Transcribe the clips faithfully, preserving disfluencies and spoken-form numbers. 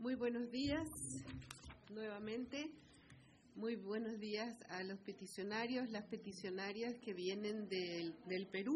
Muy buenos días, nuevamente. Muy buenos días a los peticionarios, las peticionarias que vienen del, del Perú.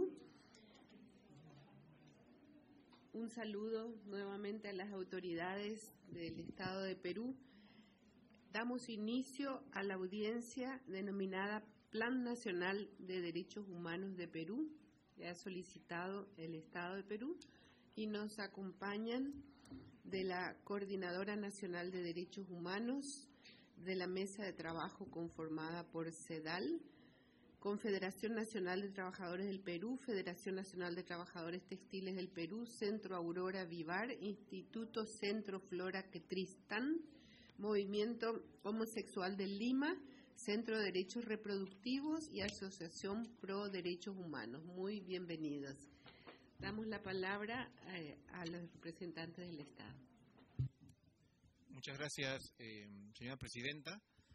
Un saludo nuevamente a las autoridades del Estado de Perú. Damos inicio a la audiencia denominada Plan Nacional de Derechos Humanos de Perú, que ha solicitado el Estado de Perú, y nos acompañan de la Coordinadora Nacional de Derechos Humanos, de la Mesa de Trabajo conformada por CEDAL, Confederación Nacional de Trabajadores del Perú, Federación Nacional de Trabajadores Textiles del Perú, Centro Aurora Vivar, Instituto Centro Flora Quetristán, Movimiento Homosexual de Lima, Centro de Derechos Reproductivos y Asociación Pro Derechos Humanos. Muy bienvenidos. Damos la palabra eh, a los representantes del Estado. Muchas gracias, eh, señora Presidenta.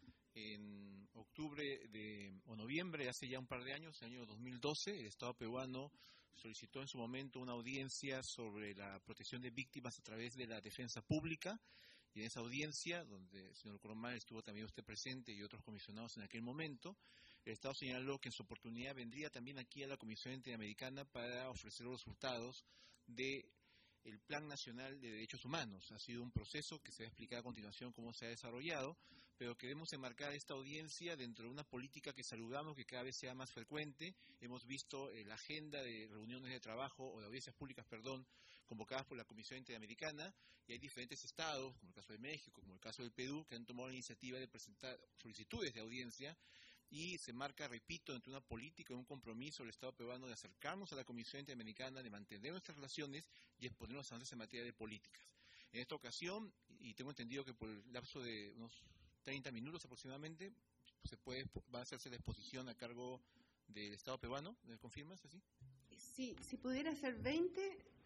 En octubre de, o noviembre, hace ya un par de años, en el año dos mil doce, el Estado peruano solicitó en su momento una audiencia sobre la protección de víctimas a través de la defensa pública, y en esa audiencia, donde el señor Coromán estuvo también usted presente y otros comisionados en aquel momento, el Estado señaló que en su oportunidad vendría también aquí a la Comisión Interamericana para ofrecer los resultados de el Plan Nacional de Derechos Humanos. Ha sido un proceso que se va a explicar a continuación cómo se ha desarrollado, pero queremos enmarcar esta audiencia dentro de una política que saludamos que cada vez sea más frecuente. Hemos visto eh, la agenda de reuniones de trabajo, o de audiencias públicas, perdón, convocadas por la Comisión Interamericana, y hay diferentes estados, como el caso de México, como el caso del Perú, que han tomado la iniciativa de presentar solicitudes de audiencia, y se marca, repito, entre una política y un compromiso del Estado peruano de acercarnos a la Comisión Interamericana, de mantener nuestras relaciones y exponer los avances en materia de políticas. En esta ocasión, y tengo entendido que por el lapso de unos treinta minutos aproximadamente, se puede va a hacerse la exposición a cargo del Estado peruano. ¿Me confirmas así? Sí, si pudiera ser veinte,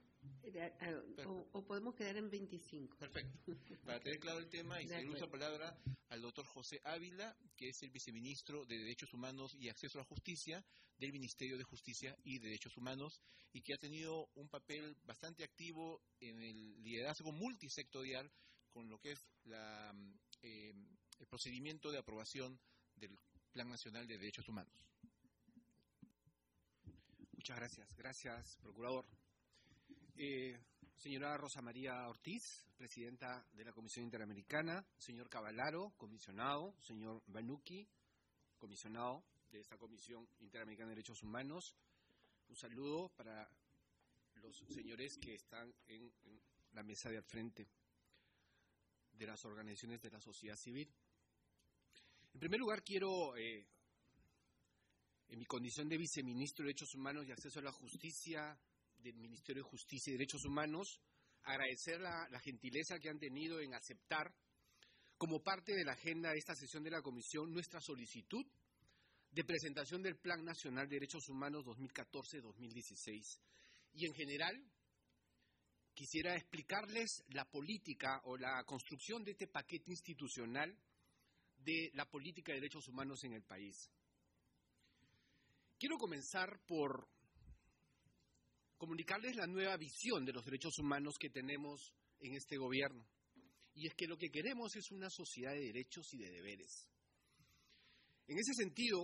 o, o podemos quedar en veinticinco. Perfecto. Para tener claro el tema, y se usa la palabra al doctor José Ávila, que es el viceministro de Derechos Humanos y Acceso a la Justicia del Ministerio de Justicia y Derechos Humanos, y que ha tenido un papel bastante activo en el liderazgo multisectorial con lo que es la, eh, el procedimiento de aprobación del Plan Nacional de Derechos Humanos. Muchas gracias. Gracias, procurador. Eh, señora Rosa María Ortiz, presidenta de la Comisión Interamericana, señor Cavallaro, comisionado, señor Banuki, comisionado de esta Comisión Interamericana de Derechos Humanos, un saludo para los señores que están en, en la mesa de al frente de las organizaciones de la sociedad civil. En primer lugar, quiero, eh, en mi condición de viceministro de Derechos Humanos y Acceso a la Justicia del Ministerio de Justicia y Derechos Humanos, agradecer la, la gentileza que han tenido en aceptar como parte de la agenda de esta sesión de la Comisión nuestra solicitud de presentación del Plan Nacional de Derechos Humanos dos mil catorce a dos mil dieciséis. Y en general, quisiera explicarles la política o la construcción de este paquete institucional de la política de derechos humanos en el país. Quiero comenzar por comunicarles la nueva visión de los derechos humanos que tenemos en este gobierno. Y es que lo que queremos es una sociedad de derechos y de deberes. En ese sentido,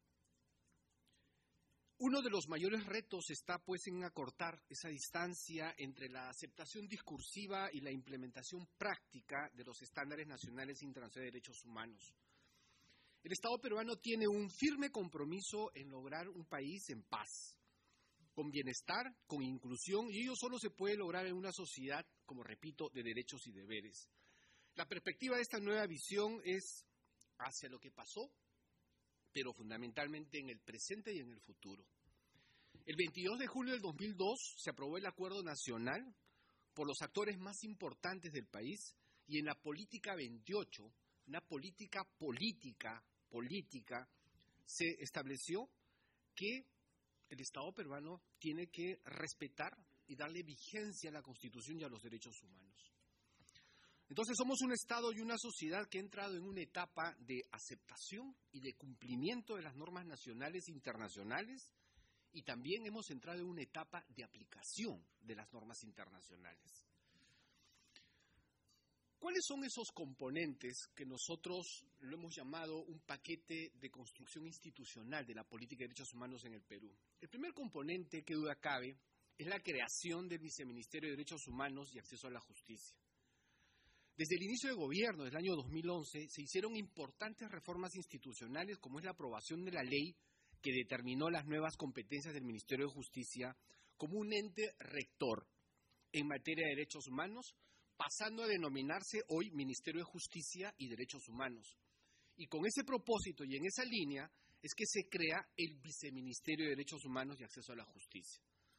uno de los mayores retos está pues en acortar esa distancia entre la aceptación discursiva y la implementación práctica de los estándares nacionales e internacionales de derechos humanos. El Estado peruano tiene un firme compromiso en lograr un país en paz, con bienestar, con inclusión, y ello solo se puede lograr en una sociedad, como repito, de derechos y deberes. La perspectiva de esta nueva visión es hacia lo que pasó, pero fundamentalmente en el presente y en el futuro. El veintidós de julio del dos mil dos se aprobó el Acuerdo Nacional por los actores más importantes del país, y en la Política veintiocho, una política política, política, se estableció que el Estado peruano tiene que respetar y darle vigencia a la Constitución y a los derechos humanos. Entonces somos un Estado y una sociedad que ha entrado en una etapa de aceptación y de cumplimiento de las normas nacionales e internacionales, y también hemos entrado en una etapa de aplicación de las normas internacionales. ¿Cuáles son esos componentes que nosotros lo hemos llamado un paquete de construcción institucional de la política de derechos humanos en el Perú? El primer componente, que duda cabe, es la creación del Viceministerio de Derechos Humanos y Acceso a la Justicia. Desde el inicio de gobierno del año dos mil once se hicieron importantes reformas institucionales, como es la aprobación de la ley que determinó las nuevas competencias del Ministerio de Justicia como un ente rector en materia de derechos humanos, pasando a denominarse hoy Ministerio de Justicia y Derechos Humanos. Y con ese propósito y en esa línea es que se crea el Viceministerio de Derechos Humanos y Acceso a la Justicia.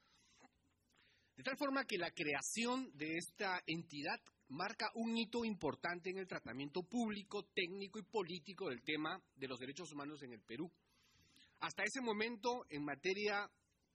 De tal forma que la creación de esta entidad marca un hito importante en el tratamiento público, técnico y político del tema de los derechos humanos en el Perú. Hasta ese momento, en materia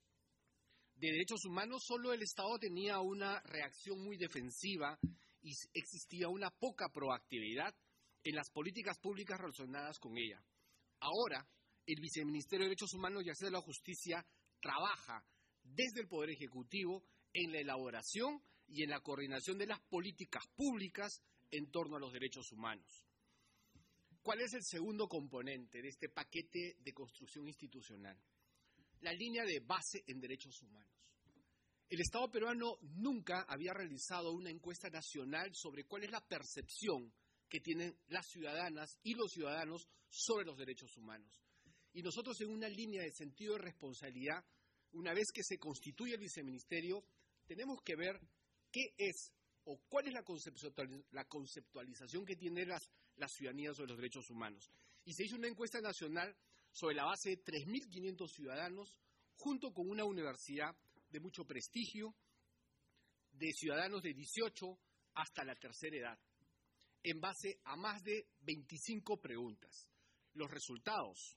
de derechos humanos, solo el Estado tenía una reacción muy defensiva y existía una poca proactividad en las políticas públicas relacionadas con ella. Ahora, el Viceministerio de Derechos Humanos y Acceso a la Justicia trabaja desde el Poder Ejecutivo en la elaboración y en la coordinación de las políticas públicas en torno a los derechos humanos. ¿Cuál es el segundo componente de este paquete de construcción institucional? La línea de base en derechos humanos. El Estado peruano nunca había realizado una encuesta nacional sobre cuál es la percepción que tienen las ciudadanas y los ciudadanos sobre los derechos humanos. Y nosotros, en una línea de sentido de responsabilidad, una vez que se constituye el viceministerio, tenemos que ver qué es o cuál es la conceptualiz- la conceptualización que tiene las, las ciudadanías sobre los derechos humanos. Y se hizo una encuesta nacional sobre la base de tres mil quinientos ciudadanos, junto con una universidad de mucho prestigio, de ciudadanos de dieciocho hasta la tercera edad, en base a más de veinticinco preguntas. Los resultados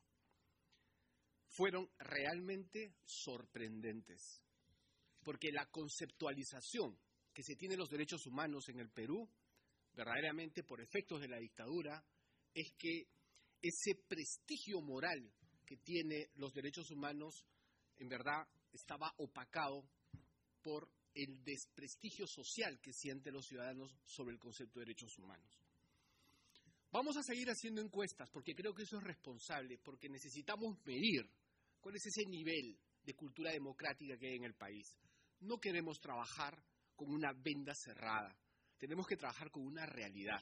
fueron realmente sorprendentes, porque la conceptualización que se tiene de los derechos humanos en el Perú, verdaderamente por efectos de la dictadura, es que ese prestigio moral que tiene los derechos humanos, en verdad, estaba opacado por el desprestigio social que sienten los ciudadanos sobre el concepto de derechos humanos. Vamos a seguir haciendo encuestas, porque creo que eso es responsable, porque necesitamos medir cuál es ese nivel de cultura democrática que hay en el país. No queremos trabajar con una venda cerrada, tenemos que trabajar con una realidad.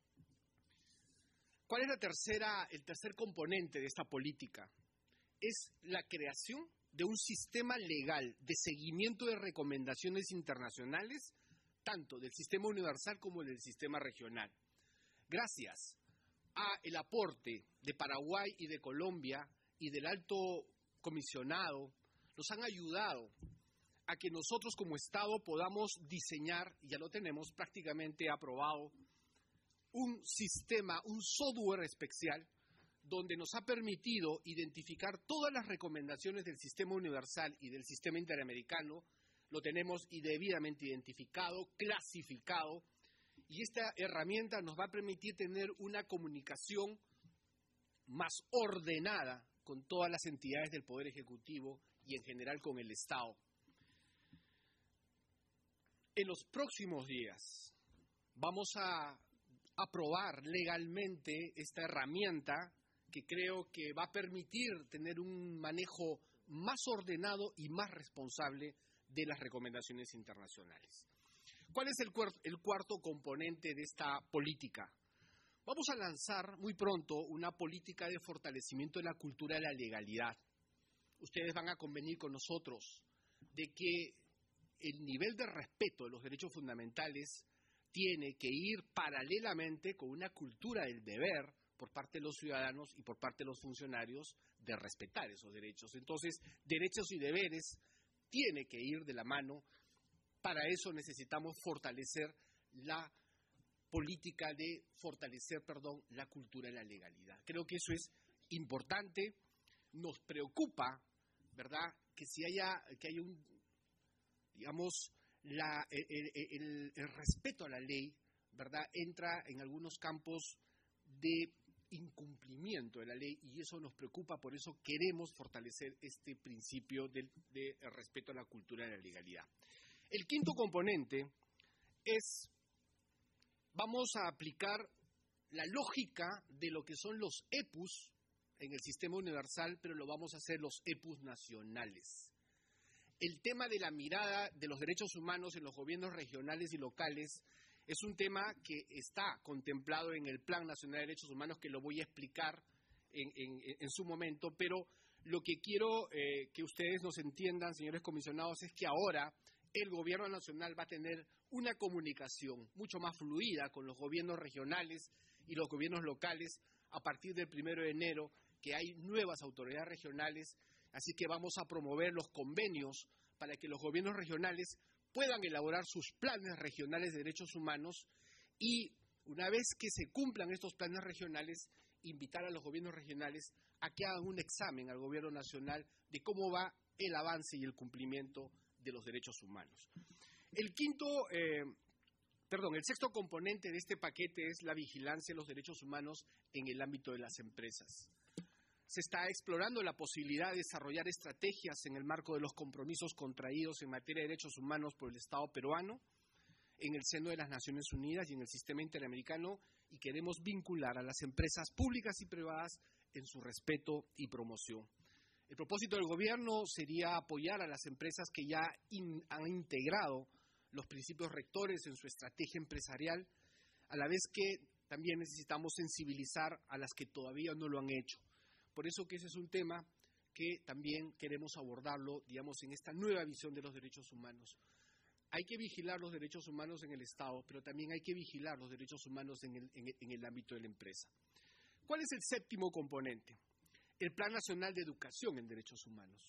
¿Cuál es la tercera, el tercer componente de esta política? Es la creación de un sistema legal de seguimiento de recomendaciones internacionales, tanto del sistema universal como del sistema regional. Gracias al aporte de Paraguay y de Colombia y del alto comisionado, nos han ayudado a que nosotros como Estado podamos diseñar, y ya lo tenemos prácticamente aprobado, un sistema, un software especial, donde nos ha permitido identificar todas las recomendaciones del sistema universal y del sistema interamericano. Lo tenemos debidamente identificado, clasificado, y esta herramienta nos va a permitir tener una comunicación más ordenada con todas las entidades del Poder Ejecutivo y en general con el Estado. En los próximos días vamos a aprobar legalmente esta herramienta que creo que va a permitir tener un manejo más ordenado y más responsable de las recomendaciones internacionales. ¿Cuál es el, cuart- el cuarto componente de esta política? Vamos a lanzar muy pronto una política de fortalecimiento de la cultura de la legalidad. Ustedes van a convenir con nosotros de que el nivel de respeto de los derechos fundamentales tiene que ir paralelamente con una cultura del deber por parte de los ciudadanos y por parte de los funcionarios de respetar esos derechos. Entonces, derechos y deberes tiene que ir de la mano. Para eso necesitamos fortalecer la política de fortalecer, perdón, la cultura de la legalidad. Creo que eso es importante. Nos preocupa, ¿verdad?, que si haya, que haya un, digamos, la, el, el, el respeto a la ley, ¿verdad?, entra en algunos campos de incumplimiento de la ley, y eso nos preocupa. Por eso queremos fortalecer este principio del de respeto a la cultura de la legalidad. El quinto componente es vamos a aplicar la lógica de lo que son los E P Us en el sistema universal, pero lo vamos a hacer los E P Us nacionales. El tema de la mirada de los derechos humanos en los gobiernos regionales y locales es un tema que está contemplado en el Plan Nacional de Derechos Humanos, que lo voy a explicar en, en, en su momento, pero lo que quiero eh, que ustedes nos entiendan, señores comisionados, es que ahora el gobierno nacional va a tener una comunicación mucho más fluida con los gobiernos regionales y los gobiernos locales a partir del primero de enero, que hay nuevas autoridades regionales, así que vamos a promover los convenios para que los gobiernos regionales puedan elaborar sus planes regionales de derechos humanos y, una vez que se cumplan estos planes regionales, invitar a los gobiernos regionales a que hagan un examen al gobierno nacional de cómo va el avance y el cumplimiento de los derechos humanos. El quinto, eh, perdón, el sexto componente de este paquete es la vigilancia de los derechos humanos en el ámbito de las empresas. Se está explorando la posibilidad de desarrollar estrategias en el marco de los compromisos contraídos en materia de derechos humanos por el Estado peruano, en el seno de las Naciones Unidas y en el sistema interamericano, y queremos vincular a las empresas públicas y privadas en su respeto y promoción. El propósito del gobierno sería apoyar a las empresas que ya in, han integrado los principios rectores en su estrategia empresarial, a la vez que también necesitamos sensibilizar a las que todavía no lo han hecho. Por eso que ese es un tema que también queremos abordarlo, digamos, en esta nueva visión de los derechos humanos. Hay que vigilar los derechos humanos en el Estado, pero también hay que vigilar los derechos humanos en el, en el, en el ámbito de la empresa. ¿Cuál es el séptimo componente? El Plan Nacional de Educación en Derechos Humanos.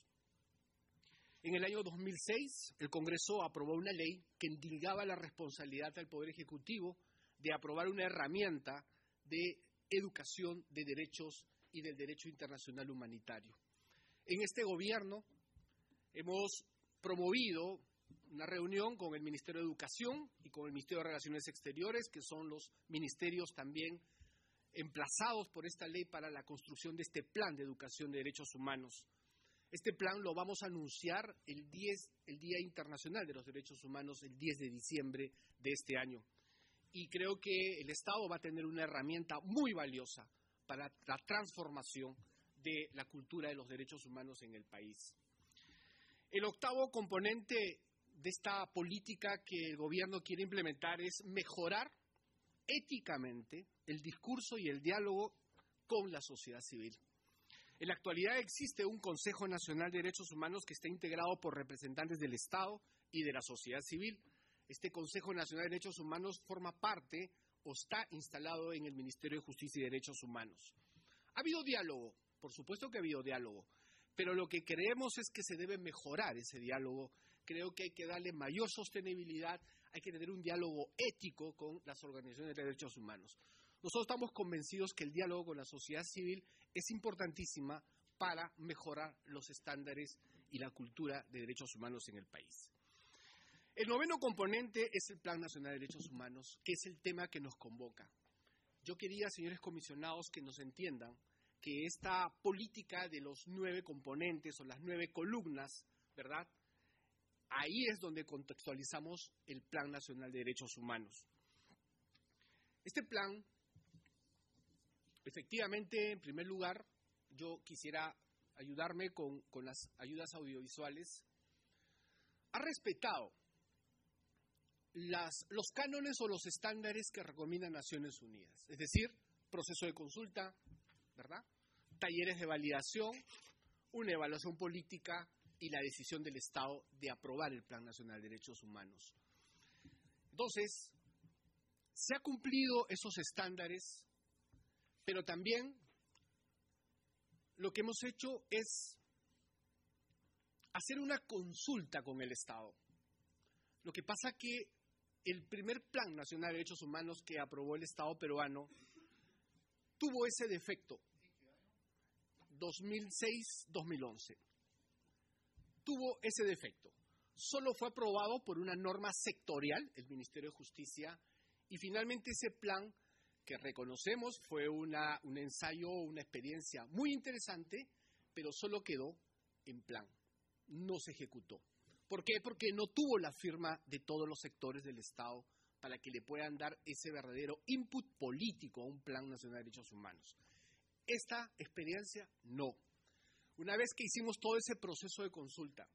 En el año dos mil seis, el Congreso aprobó una ley que endilgaba la responsabilidad al Poder Ejecutivo de aprobar una herramienta de educación de derechos y del derecho internacional humanitario. En este gobierno hemos promovido una reunión con el Ministerio de Educación y con el Ministerio de Relaciones Exteriores, que son los ministerios también emplazados por esta ley para la construcción de este plan de educación de derechos humanos. Este plan lo vamos a anunciar el, diez, el Día Internacional de los Derechos Humanos, el diez de diciembre de este año. Y creo que el Estado va a tener una herramienta muy valiosa para la transformación de la cultura de los derechos humanos en el país. El octavo componente de esta política que el gobierno quiere implementar es mejorar éticamente el discurso y el diálogo con la sociedad civil. En la actualidad existe un Consejo Nacional de Derechos Humanos que está integrado por representantes del Estado y de la sociedad civil. Este Consejo Nacional de Derechos Humanos forma parte o está instalado en el Ministerio de Justicia y Derechos Humanos. ¿Ha habido diálogo? Por supuesto que ha habido diálogo, pero lo que creemos es que se debe mejorar ese diálogo. Creo que hay que darle mayor sostenibilidad, hay que tener un diálogo ético con las organizaciones de derechos humanos. Nosotros estamos convencidos que el diálogo con la sociedad civil es importantísima para mejorar los estándares y la cultura de derechos humanos en el país. El noveno componente es el Plan Nacional de Derechos Humanos, que es el tema que nos convoca. Yo quería, señores comisionados, que nos entiendan que esta política de los nueve componentes o las nueve columnas, ¿verdad? Ahí es donde contextualizamos el Plan Nacional de Derechos Humanos. Este plan, efectivamente, en primer lugar, yo quisiera ayudarme con, con las ayudas audiovisuales, ha respetado Las, los cánones o los estándares que recomiendan Naciones Unidas, es decir, proceso de consulta, ¿verdad? Talleres de validación, una evaluación política y la decisión del Estado de aprobar el Plan Nacional de Derechos Humanos. Entonces, se han cumplido esos estándares, pero también lo que hemos hecho es hacer una consulta con el Estado. Lo que pasa que el primer Plan Nacional de Derechos Humanos que aprobó el Estado peruano tuvo ese defecto, dos mil seis a dos mil once. Tuvo ese defecto. Solo fue aprobado por una norma sectorial, el Ministerio de Justicia, y finalmente ese plan, que reconocemos fue una, un ensayo, una experiencia muy interesante, pero solo quedó en plan, no se ejecutó. ¿Por qué? Porque no tuvo la firma de todos los sectores del Estado para que le puedan dar ese verdadero input político a un Plan Nacional de Derechos Humanos. Esta experiencia, no. Una vez que hicimos todo ese proceso de consulta,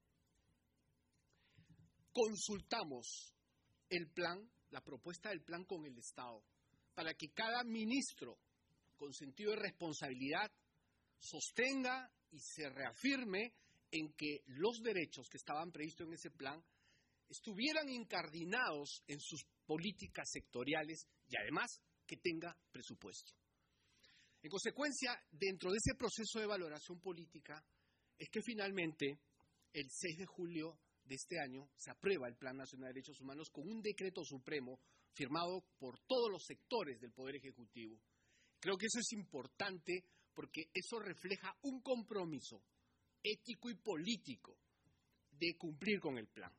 consultamos el plan, la propuesta del plan con el Estado, para que cada ministro, con sentido de responsabilidad, sostenga y se reafirme en que los derechos que estaban previstos en ese plan estuvieran incardinados en sus políticas sectoriales y además que tenga presupuesto. En consecuencia, dentro de ese proceso de valoración política, es que finalmente, el seis de julio de este año, se aprueba el Plan Nacional de Derechos Humanos con un decreto supremo firmado por todos los sectores del Poder Ejecutivo. Creo que eso es importante porque eso refleja un compromiso ético y político de cumplir con el plan.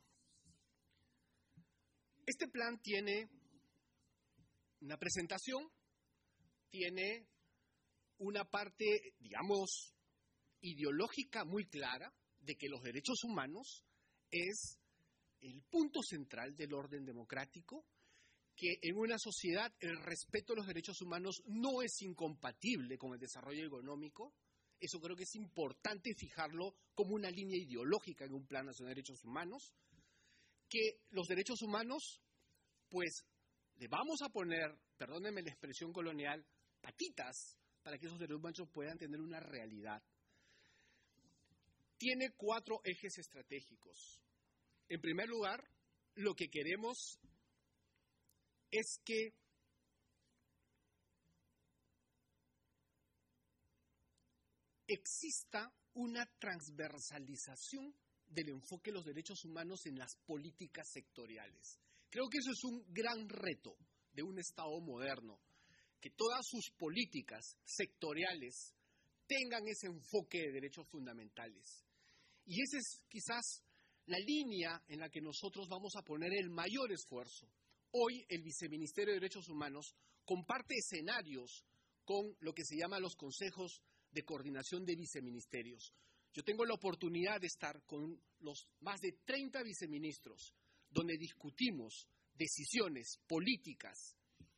Este plan tiene una presentación, tiene una parte, digamos, ideológica muy clara de que los derechos humanos es el punto central del orden democrático, que en una sociedad el respeto a los derechos humanos no es incompatible con el desarrollo económico. Eso creo que es importante fijarlo como una línea ideológica en un Plan Nacional de Derechos Humanos, que los derechos humanos, pues, le vamos a poner, perdónenme la expresión colonial, patitas para que esos derechos humanos puedan tener una realidad. Tiene cuatro ejes estratégicos. En primer lugar, lo que queremos es que exista una transversalización del enfoque de los derechos humanos en las políticas sectoriales. Creo que eso es un gran reto de un Estado moderno, que todas sus políticas sectoriales tengan ese enfoque de derechos fundamentales. Y esa es quizás la línea en la que nosotros vamos a poner el mayor esfuerzo. Hoy el Viceministerio de Derechos Humanos comparte escenarios con lo que se llama los consejos de coordinación de viceministerios. Yo tengo la oportunidad de estar con los más de treinta viceministros, donde discutimos decisiones políticas,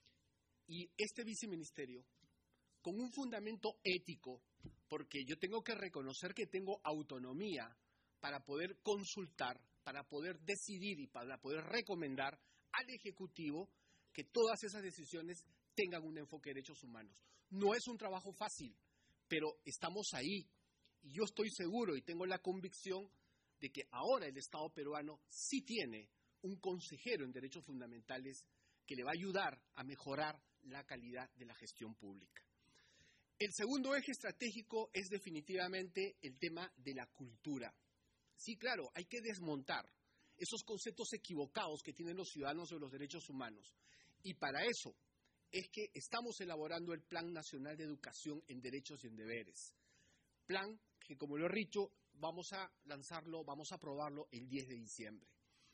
y este viceministerio, con un fundamento ético, porque yo tengo que reconocer que tengo autonomía para poder consultar, para poder decidir y para poder recomendar al Ejecutivo que todas esas decisiones tengan un enfoque de derechos humanos. No es un trabajo fácil, pero estamos ahí, y yo estoy seguro y tengo la convicción de que ahora el Estado peruano sí tiene un consejero en derechos fundamentales que le va a ayudar a mejorar la calidad de la gestión pública. El segundo eje estratégico es definitivamente el tema de la cultura. Sí, claro, hay que desmontar esos conceptos equivocados que tienen los ciudadanos de los derechos humanos. Y para eso es que estamos elaborando el Plan Nacional de Educación en Derechos y en Deberes. Plan que, como lo he dicho, vamos a lanzarlo, vamos a aprobarlo el diez de diciembre.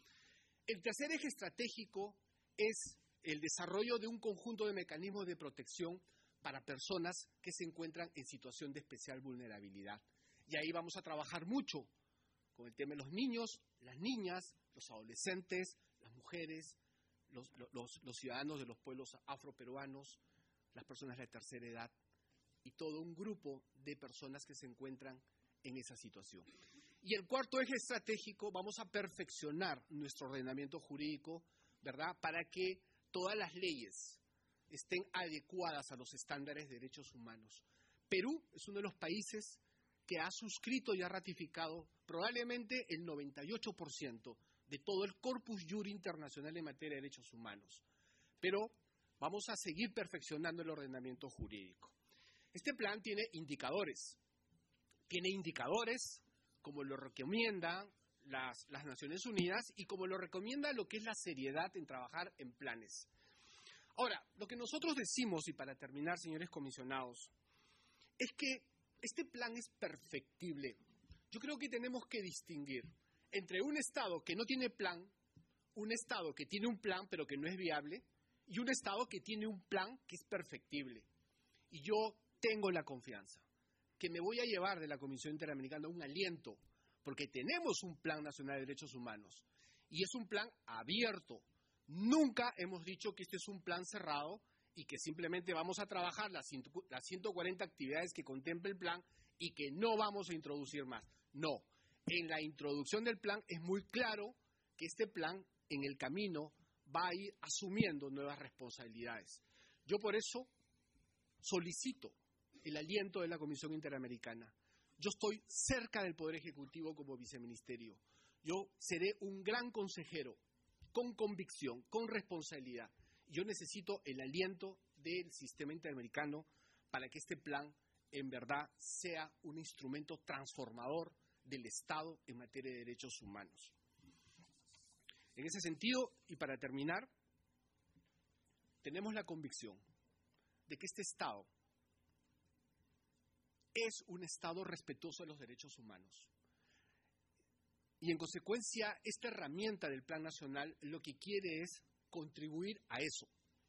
El tercer eje estratégico es el desarrollo de un conjunto de mecanismos de protección para personas que se encuentran en situación de especial vulnerabilidad. Y ahí vamos a trabajar mucho con el tema de los niños, las niñas, los adolescentes, las mujeres, los, los, los ciudadanos de los pueblos afroperuanos, las personas de la tercera edad y todo un grupo de personas que se encuentran en esa situación. Y el cuarto eje estratégico, vamos a perfeccionar nuestro ordenamiento jurídico, ¿verdad?, para que todas las leyes estén adecuadas a los estándares de derechos humanos. Perú es uno de los países que ha suscrito y ha ratificado probablemente el noventa y ocho por ciento de todo el corpus juris internacional en materia de derechos humanos. Pero vamos a seguir perfeccionando el ordenamiento jurídico. Este plan tiene indicadores. Tiene indicadores como lo recomienda las, las Naciones Unidas y como lo recomienda lo que es la seriedad en trabajar en planes. Ahora, lo que nosotros decimos, y para terminar, señores comisionados, es que este plan es perfectible. Yo creo que tenemos que distinguir entre un Estado que no tiene plan, un Estado que tiene un plan pero que no es viable, y un Estado que tiene un plan que es perfectible. Y yo tengo la confianza que me voy a llevar de la Comisión Interamericana un aliento, porque tenemos un Plan Nacional de Derechos Humanos, y es un plan abierto. Nunca hemos dicho que este es un plan cerrado y que simplemente vamos a trabajar las ciento cuarenta actividades que contempla el plan y que no vamos a introducir más. No, en la introducción del plan es muy claro que este plan en el camino va a ir asumiendo nuevas responsabilidades. Yo por eso solicito el aliento de la Comisión Interamericana. Yo estoy cerca del Poder Ejecutivo como viceministerio. Yo seré un gran consejero, con convicción, con responsabilidad. Yo necesito el aliento del sistema interamericano para que este plan en verdad sea un instrumento transformador del Estado en materia de derechos humanos. En ese sentido, y para terminar, tenemos la convicción de que este Estado es un Estado respetuoso de los derechos humanos. Y en consecuencia, esta herramienta del Plan Nacional lo que quiere es contribuir a eso.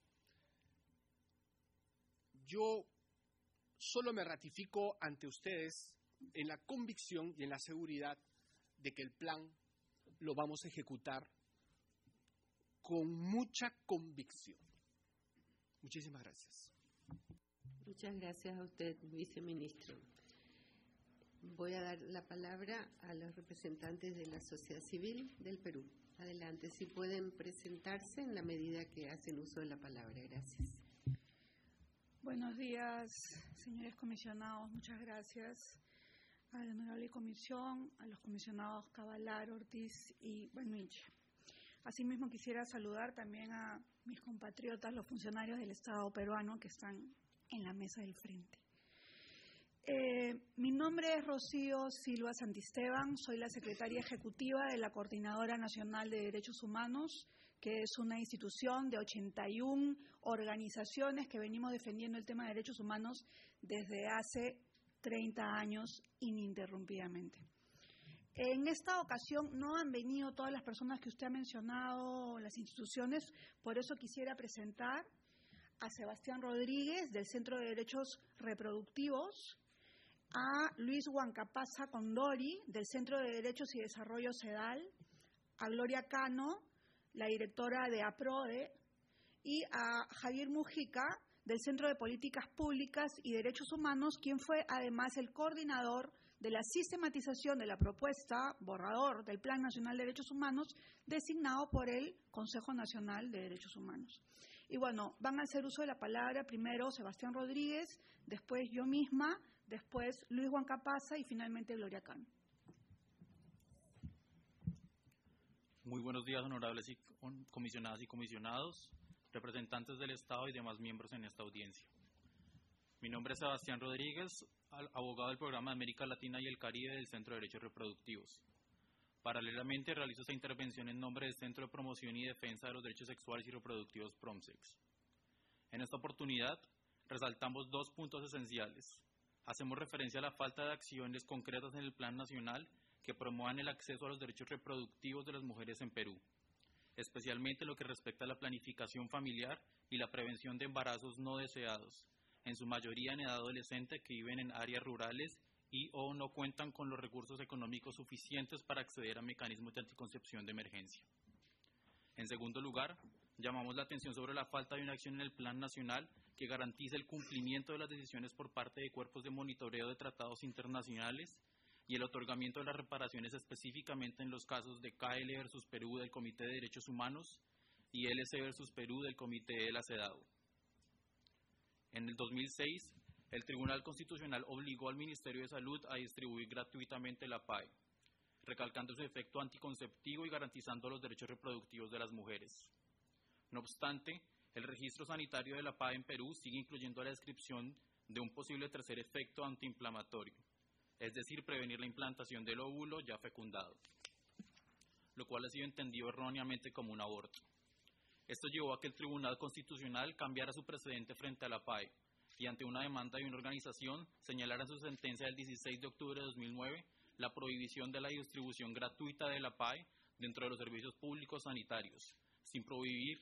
Yo solo me ratifico ante ustedes en la convicción y en la seguridad de que el plan lo vamos a ejecutar con mucha convicción. Muchísimas gracias. Muchas gracias a usted, viceministro. Voy a dar la palabra a los representantes de la sociedad civil del Perú. Adelante, si pueden presentarse en la medida que hacen uso de la palabra. Gracias. Buenos días, señores comisionados. Muchas gracias a la honorable comisión, a los comisionados Cabalar, Ortiz y Buenmich. Asimismo, quisiera saludar también a mis compatriotas, los funcionarios del Estado peruano que están en la mesa del frente. Eh, mi nombre es Rocío Silva Santisteban, soy la secretaria ejecutiva de la Coordinadora Nacional de Derechos Humanos, que es una institución de ochenta y una organizaciones que venimos defendiendo el tema de derechos humanos desde hace treinta años ininterrumpidamente. En esta ocasión no han venido todas las personas que usted ha mencionado, las instituciones, por eso quisiera presentar a Sebastián Rodríguez del Centro de Derechos Reproductivos, a Luis Huancapasa Condori del Centro de Derechos y Desarrollo CEDAL, a Gloria Cano, la directora de APRODE, y a Javier Mujica del Centro de Políticas Públicas y Derechos Humanos, quien fue además el coordinador de la sistematización de la propuesta borrador del Plan Nacional de Derechos Humanos designado por el Consejo Nacional de Derechos Humanos. Y bueno, van a hacer uso de la palabra primero Sebastián Rodríguez, después yo misma, después Luis Huancapasa y finalmente Gloria Cano. Muy buenos días, honorables y comisionadas y comisionados, representantes del Estado y demás miembros en esta audiencia. Mi nombre es Sebastián Rodríguez, abogado del Programa de América Latina y el Caribe del Centro de Derechos Reproductivos. Paralelamente, realizo esta intervención en nombre del Centro de Promoción y Defensa de los Derechos Sexuales y Reproductivos PROMSEX. En esta oportunidad, resaltamos dos puntos esenciales. Hacemos referencia a la falta de acciones concretas en el Plan Nacional que promuevan el acceso a los derechos reproductivos de las mujeres en Perú, especialmente en lo que respecta a la planificación familiar y la prevención de embarazos no deseados, en su mayoría en edad adolescente que viven en áreas rurales y o no cuentan con los recursos económicos suficientes para acceder a mecanismos de anticoncepción de emergencia. En segundo lugar, llamamos la atención sobre la falta de una acción en el Plan Nacional que garantice el cumplimiento de las decisiones por parte de cuerpos de monitoreo de tratados internacionales y el otorgamiento de las reparaciones específicamente en los casos de K L versus Perú del Comité de Derechos Humanos y L C versus Perú del Comité de la CEDAW. En el dos mil seis, el Tribunal Constitucional obligó al Ministerio de Salud a distribuir gratuitamente la P A E, recalcando su efecto anticonceptivo y garantizando los derechos reproductivos de las mujeres. No obstante, el registro sanitario de la P A E en Perú sigue incluyendo la descripción de un posible tercer efecto antiinflamatorio, es decir, prevenir la implantación del óvulo ya fecundado, lo cual ha sido entendido erróneamente como un aborto. Esto llevó a que el Tribunal Constitucional cambiara su precedente frente a la P A E y ante una demanda de una organización señalara en su sentencia del dieciséis de octubre de dos mil nueve la prohibición de la distribución gratuita de la P A E dentro de los servicios públicos sanitarios, sin prohibir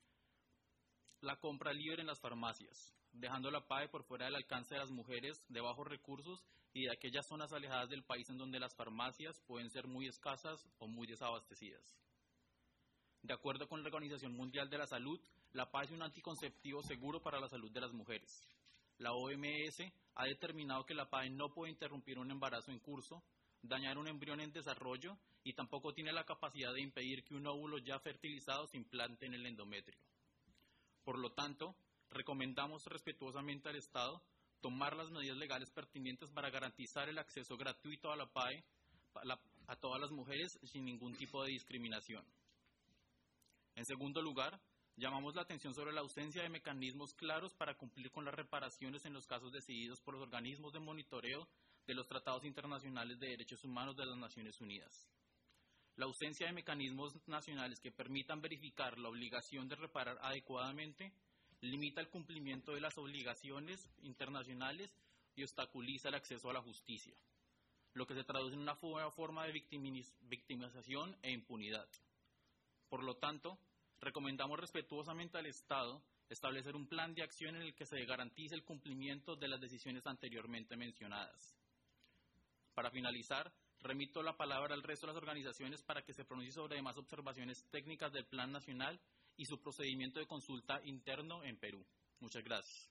la compra libre en las farmacias, dejando la P A E por fuera del alcance de las mujeres de bajos recursos y de aquellas zonas alejadas del país en donde las farmacias pueden ser muy escasas o muy desabastecidas. De acuerdo con la Organización Mundial de la Salud, la P A es un anticonceptivo seguro para la salud de las mujeres. La O M S ha determinado que la P A E no puede interrumpir un embarazo en curso, dañar un embrión en desarrollo y tampoco tiene la capacidad de impedir que un óvulo ya fertilizado se implante en el endometrio. Por lo tanto, recomendamos respetuosamente al Estado tomar las medidas legales pertinentes para garantizar el acceso gratuito a la P A E a todas las mujeres sin ningún tipo de discriminación. En segundo lugar, llamamos la atención sobre la ausencia de mecanismos claros para cumplir con las reparaciones en los casos decididos por los organismos de monitoreo de los tratados internacionales de derechos humanos de las Naciones Unidas. La ausencia de mecanismos nacionales que permitan verificar la obligación de reparar adecuadamente limita el cumplimiento de las obligaciones internacionales y obstaculiza el acceso a la justicia, lo que se traduce en una forma de victimización e impunidad. Por lo tanto, recomendamos respetuosamente al Estado establecer un plan de acción en el que se garantice el cumplimiento de las decisiones anteriormente mencionadas. Para finalizar, remito la palabra al resto de las organizaciones para que se pronuncie sobre demás observaciones técnicas del Plan Nacional y su procedimiento de consulta interno en Perú. Muchas gracias.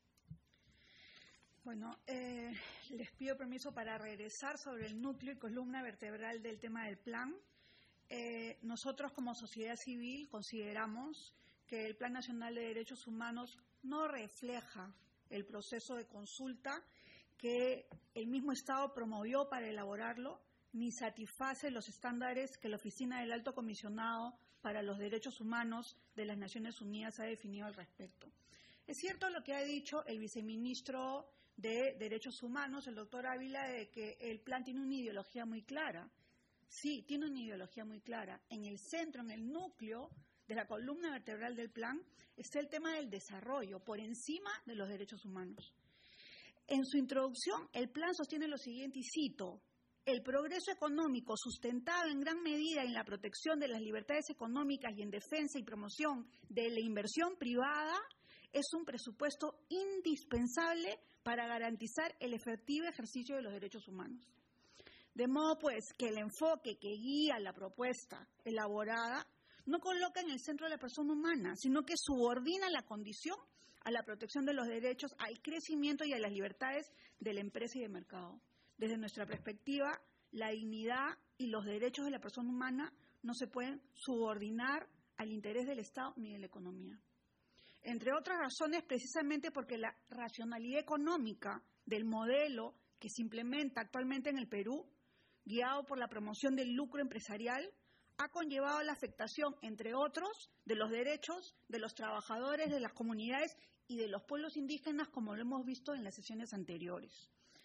Bueno, eh, les pido permiso para regresar sobre el núcleo y columna vertebral del tema del plan. Eh, nosotros como sociedad civil consideramos que el Plan Nacional de Derechos Humanos no refleja el proceso de consulta que el mismo Estado promovió para elaborarlo, ni satisface los estándares que la Oficina del Alto Comisionado para los Derechos Humanos de las Naciones Unidas ha definido al respecto. Es cierto lo que ha dicho el viceministro de Derechos Humanos, el doctor Ávila, de que el plan tiene una ideología muy clara. Sí, tiene una ideología muy clara. En el centro, en el núcleo de la columna vertebral del plan, está el tema del desarrollo, por encima de los derechos humanos. En su introducción, el plan sostiene lo siguiente, y cito: el progreso económico sustentado en gran medida en la protección de las libertades económicas y en defensa y promoción de la inversión privada es un presupuesto indispensable para garantizar el efectivo ejercicio de los derechos humanos. De modo, pues, que el enfoque que guía la propuesta elaborada no coloca en el centro a la persona humana, sino que subordina la condición a la protección de los derechos, al crecimiento y a las libertades de la empresa y del mercado. Desde nuestra perspectiva, la dignidad y los derechos de la persona humana no se pueden subordinar al interés del Estado ni de la economía. Entre otras razones, precisamente porque la racionalidad económica del modelo que se implementa actualmente en el Perú, guiado por la promoción del lucro empresarial, ha conllevado la afectación, entre otros, de los derechos de los trabajadores, de las comunidades y de los pueblos indígenas, como lo hemos visto en las sesiones anteriores.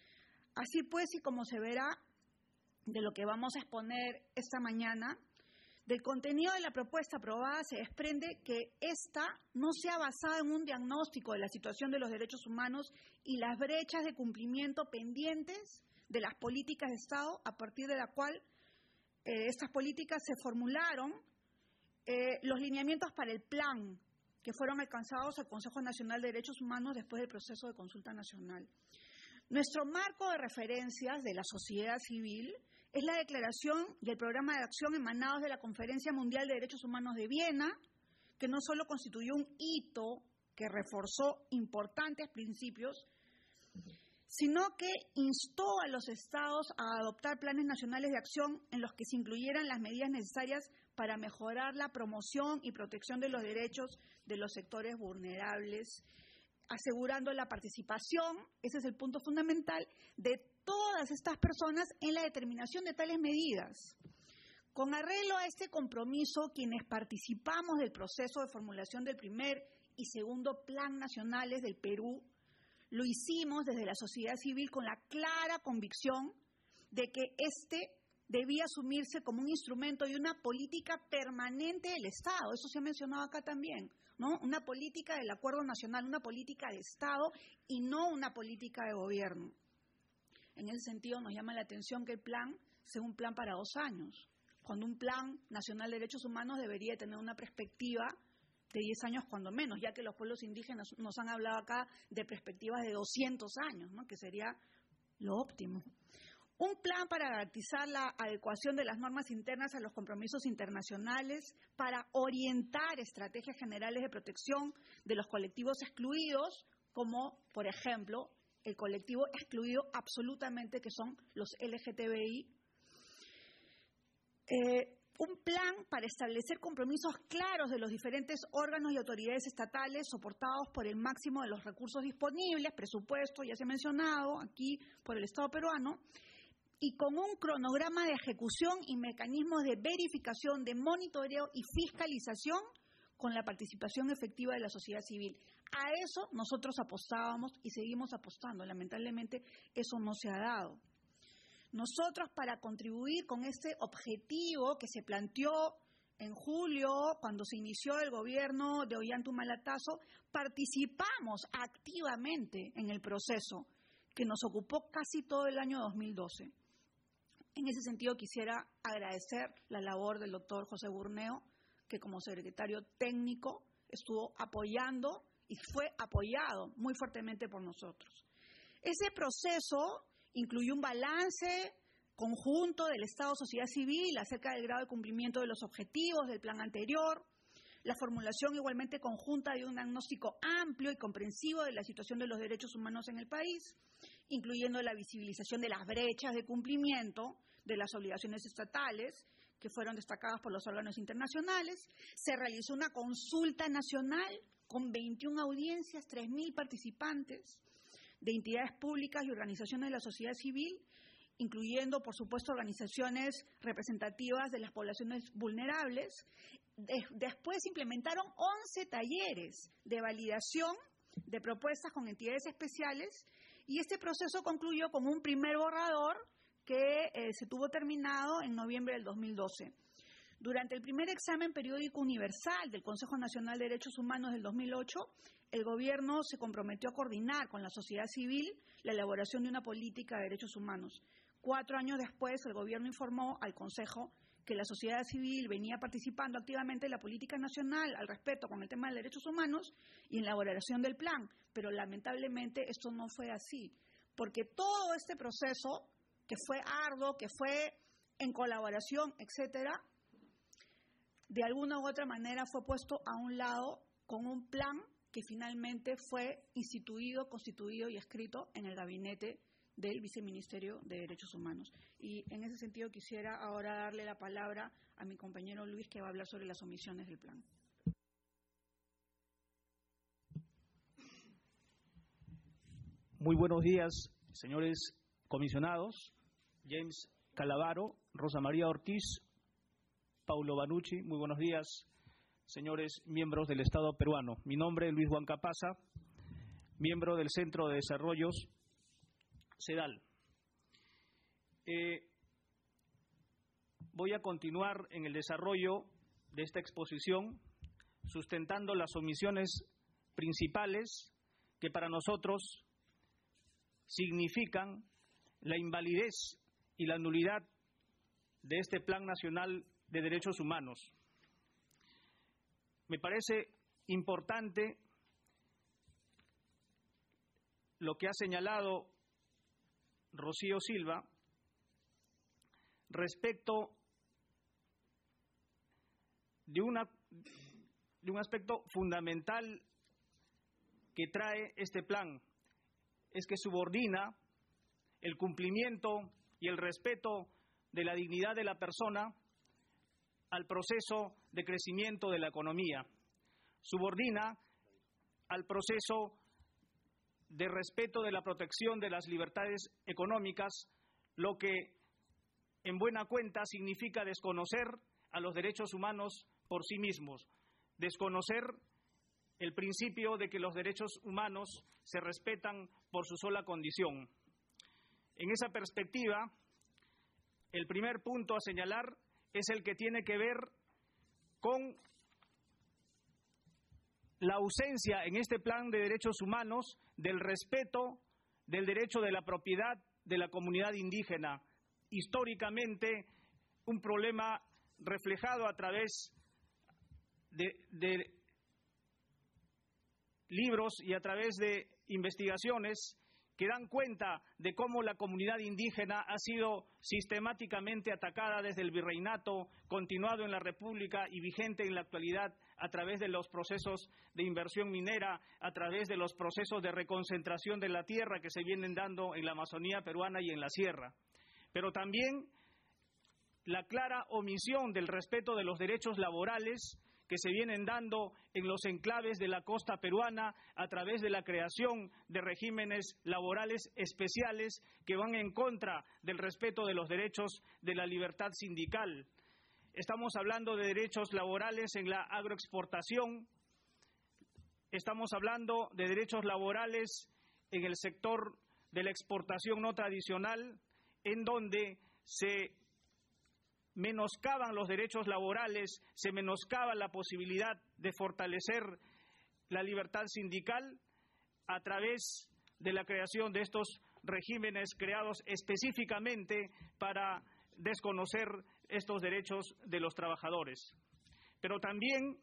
Así pues, y como se verá de lo que vamos a exponer esta mañana, del contenido de la propuesta aprobada se desprende que ésta no sea basada en un diagnóstico de la situación de los derechos humanos y las brechas de cumplimiento pendientes de las políticas de Estado, a partir de la cual eh, estas políticas se formularon eh, los lineamientos para el plan que fueron alcanzados al Consejo Nacional de Derechos Humanos después del proceso de consulta nacional. Nuestro marco de referencias de la sociedad civil es la declaración y el programa de acción emanados de la Conferencia Mundial de Derechos Humanos de Viena, que no solo constituyó un hito que reforzó importantes principios, sino que instó a los estados a adoptar planes nacionales de acción en los que se incluyeran las medidas necesarias para mejorar la promoción y protección de los derechos de los sectores vulnerables, asegurando la participación, ese es el punto fundamental, de todas estas personas en la determinación de tales medidas. Con arreglo a este compromiso, quienes participamos del proceso de formulación del primer y segundo Plan Nacionales del Perú, lo hicimos desde la sociedad civil con la clara convicción de que este debía asumirse como un instrumento y una política permanente del Estado. Eso se ha mencionado acá también, ¿no? Una política del acuerdo nacional, una política de Estado y no una política de gobierno. En ese sentido, nos llama la atención que el plan sea un plan para dos años, cuando un plan nacional de derechos humanos debería tener una perspectiva de diez años cuando menos, ya que los pueblos indígenas nos han hablado acá de perspectivas de doscientos años, ¿no? Que sería lo óptimo. Un plan para garantizar la adecuación de las normas internas a los compromisos internacionales, para orientar estrategias generales de protección de los colectivos excluidos, como, por ejemplo, el colectivo excluido absolutamente que son los L G T B I. Eh, un plan para establecer compromisos claros de los diferentes órganos y autoridades estatales soportados por el máximo de los recursos disponibles, presupuesto, ya se ha mencionado aquí, por el Estado peruano, y con un cronograma de ejecución y mecanismos de verificación, de monitoreo y fiscalización con la participación efectiva de la sociedad civil. A eso nosotros apostábamos y seguimos apostando. Lamentablemente eso no se ha dado. Nosotros, para contribuir con este objetivo que se planteó en julio, cuando se inició el gobierno de Ollanta Humala, participamos activamente en el proceso que nos ocupó casi todo el año dos mil doce. En ese sentido, quisiera agradecer la labor del doctor José Burneo, que como secretario técnico estuvo apoyando y fue apoyado muy fuertemente por nosotros. Ese proceso incluyó un balance conjunto del Estado sociedad civil acerca del grado de cumplimiento de los objetivos del plan anterior, la formulación igualmente conjunta de un diagnóstico amplio y comprensivo de la situación de los derechos humanos en el país, incluyendo la visibilización de las brechas de cumplimiento de las obligaciones estatales que fueron destacadas por los órganos internacionales. Se realizó una consulta nacional con veintiuna audiencias, tres mil participantes de entidades públicas y organizaciones de la sociedad civil, incluyendo, por supuesto, organizaciones representativas de las poblaciones vulnerables. Después se implementaron once talleres de validación de propuestas con entidades especiales y este proceso concluyó con un primer borrador que eh, se tuvo terminado en noviembre del dos mil doce. Durante el primer examen periódico universal del Consejo Nacional de Derechos Humanos del dos mil ocho, el gobierno se comprometió a coordinar con la sociedad civil la elaboración de una política de derechos humanos. Cuatro años después, el gobierno informó al Consejo que la sociedad civil venía participando activamente en la política nacional al respecto con el tema de derechos humanos y en la elaboración del plan, pero lamentablemente esto no fue así, porque todo este proceso, que fue arduo, que fue en colaboración, etcétera, de alguna u otra manera fue puesto a un lado con un plan que finalmente fue instituido, constituido y escrito en el gabinete del Viceministerio de Derechos Humanos. Y en ese sentido quisiera ahora darle la palabra a mi compañero Luis, que va a hablar sobre las omisiones del plan. Muy buenos días, señores comisionados, James Calavaro, Rosa María Ortiz, Paulo Banucci. Muy buenos días, señores miembros del Estado peruano. Mi nombre es Luis Huancapasa, miembro del Centro de Desarrollos CEDAL. Eh, voy a continuar en el desarrollo de esta exposición, sustentando las omisiones principales que para nosotros significan la invalidez y la nulidad de este Plan Nacional de Derechos Humanos. Me parece importante lo que ha señalado Rocío Silva respecto de, una, de un aspecto fundamental que trae este plan, es que subordina el cumplimiento y el respeto de la dignidad de la persona al proceso de crecimiento de la economía, subordina al proceso de respeto de la protección de las libertades económicas, lo que en buena cuenta significa desconocer a los derechos humanos por sí mismos, desconocer el principio de que los derechos humanos se respetan por su sola condición. En esa perspectiva, el primer punto a señalar es el que tiene que ver con la ausencia en este plan de derechos humanos del respeto del derecho de la propiedad de la comunidad indígena, históricamente un problema reflejado a través de, de libros y a través de investigaciones que dan cuenta de cómo la comunidad indígena ha sido sistemáticamente atacada desde el virreinato, continuado en la República y vigente en la actualidad a través de los procesos de inversión minera, a través de los procesos de reconcentración de la tierra que se vienen dando en la Amazonía peruana y en la sierra. Pero también la clara omisión del respeto de los derechos laborales que se vienen dando en los enclaves de la costa peruana a través de la creación de regímenes laborales especiales que van en contra del respeto de los derechos de la libertad sindical. Estamos hablando de derechos laborales en la agroexportación, estamos hablando de derechos laborales en el sector de la exportación no tradicional, en donde se menoscaban los derechos laborales, se menoscaba la posibilidad de fortalecer la libertad sindical a través de la creación de estos regímenes creados específicamente para desconocer estos derechos de los trabajadores. Pero también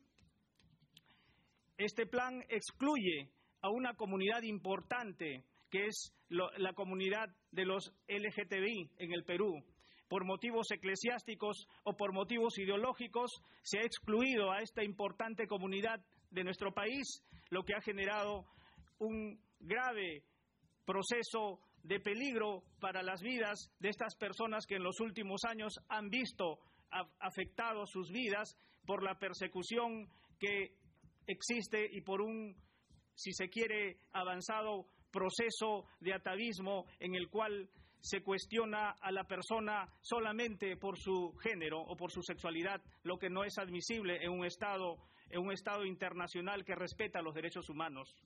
este plan excluye a una comunidad importante, que es lo, la comunidad de los L G T B I en el Perú. Por motivos eclesiásticos o por motivos ideológicos, se ha excluido a esta importante comunidad de nuestro país, lo que ha generado un grave proceso de peligro para las vidas de estas personas que en los últimos años han visto afectado sus vidas por la persecución que existe y por un, si se quiere, avanzado proceso de atavismo en el cual se cuestiona a la persona solamente por su género o por su sexualidad, lo que no es admisible en un Estado, en un Estado internacional que respeta los derechos humanos.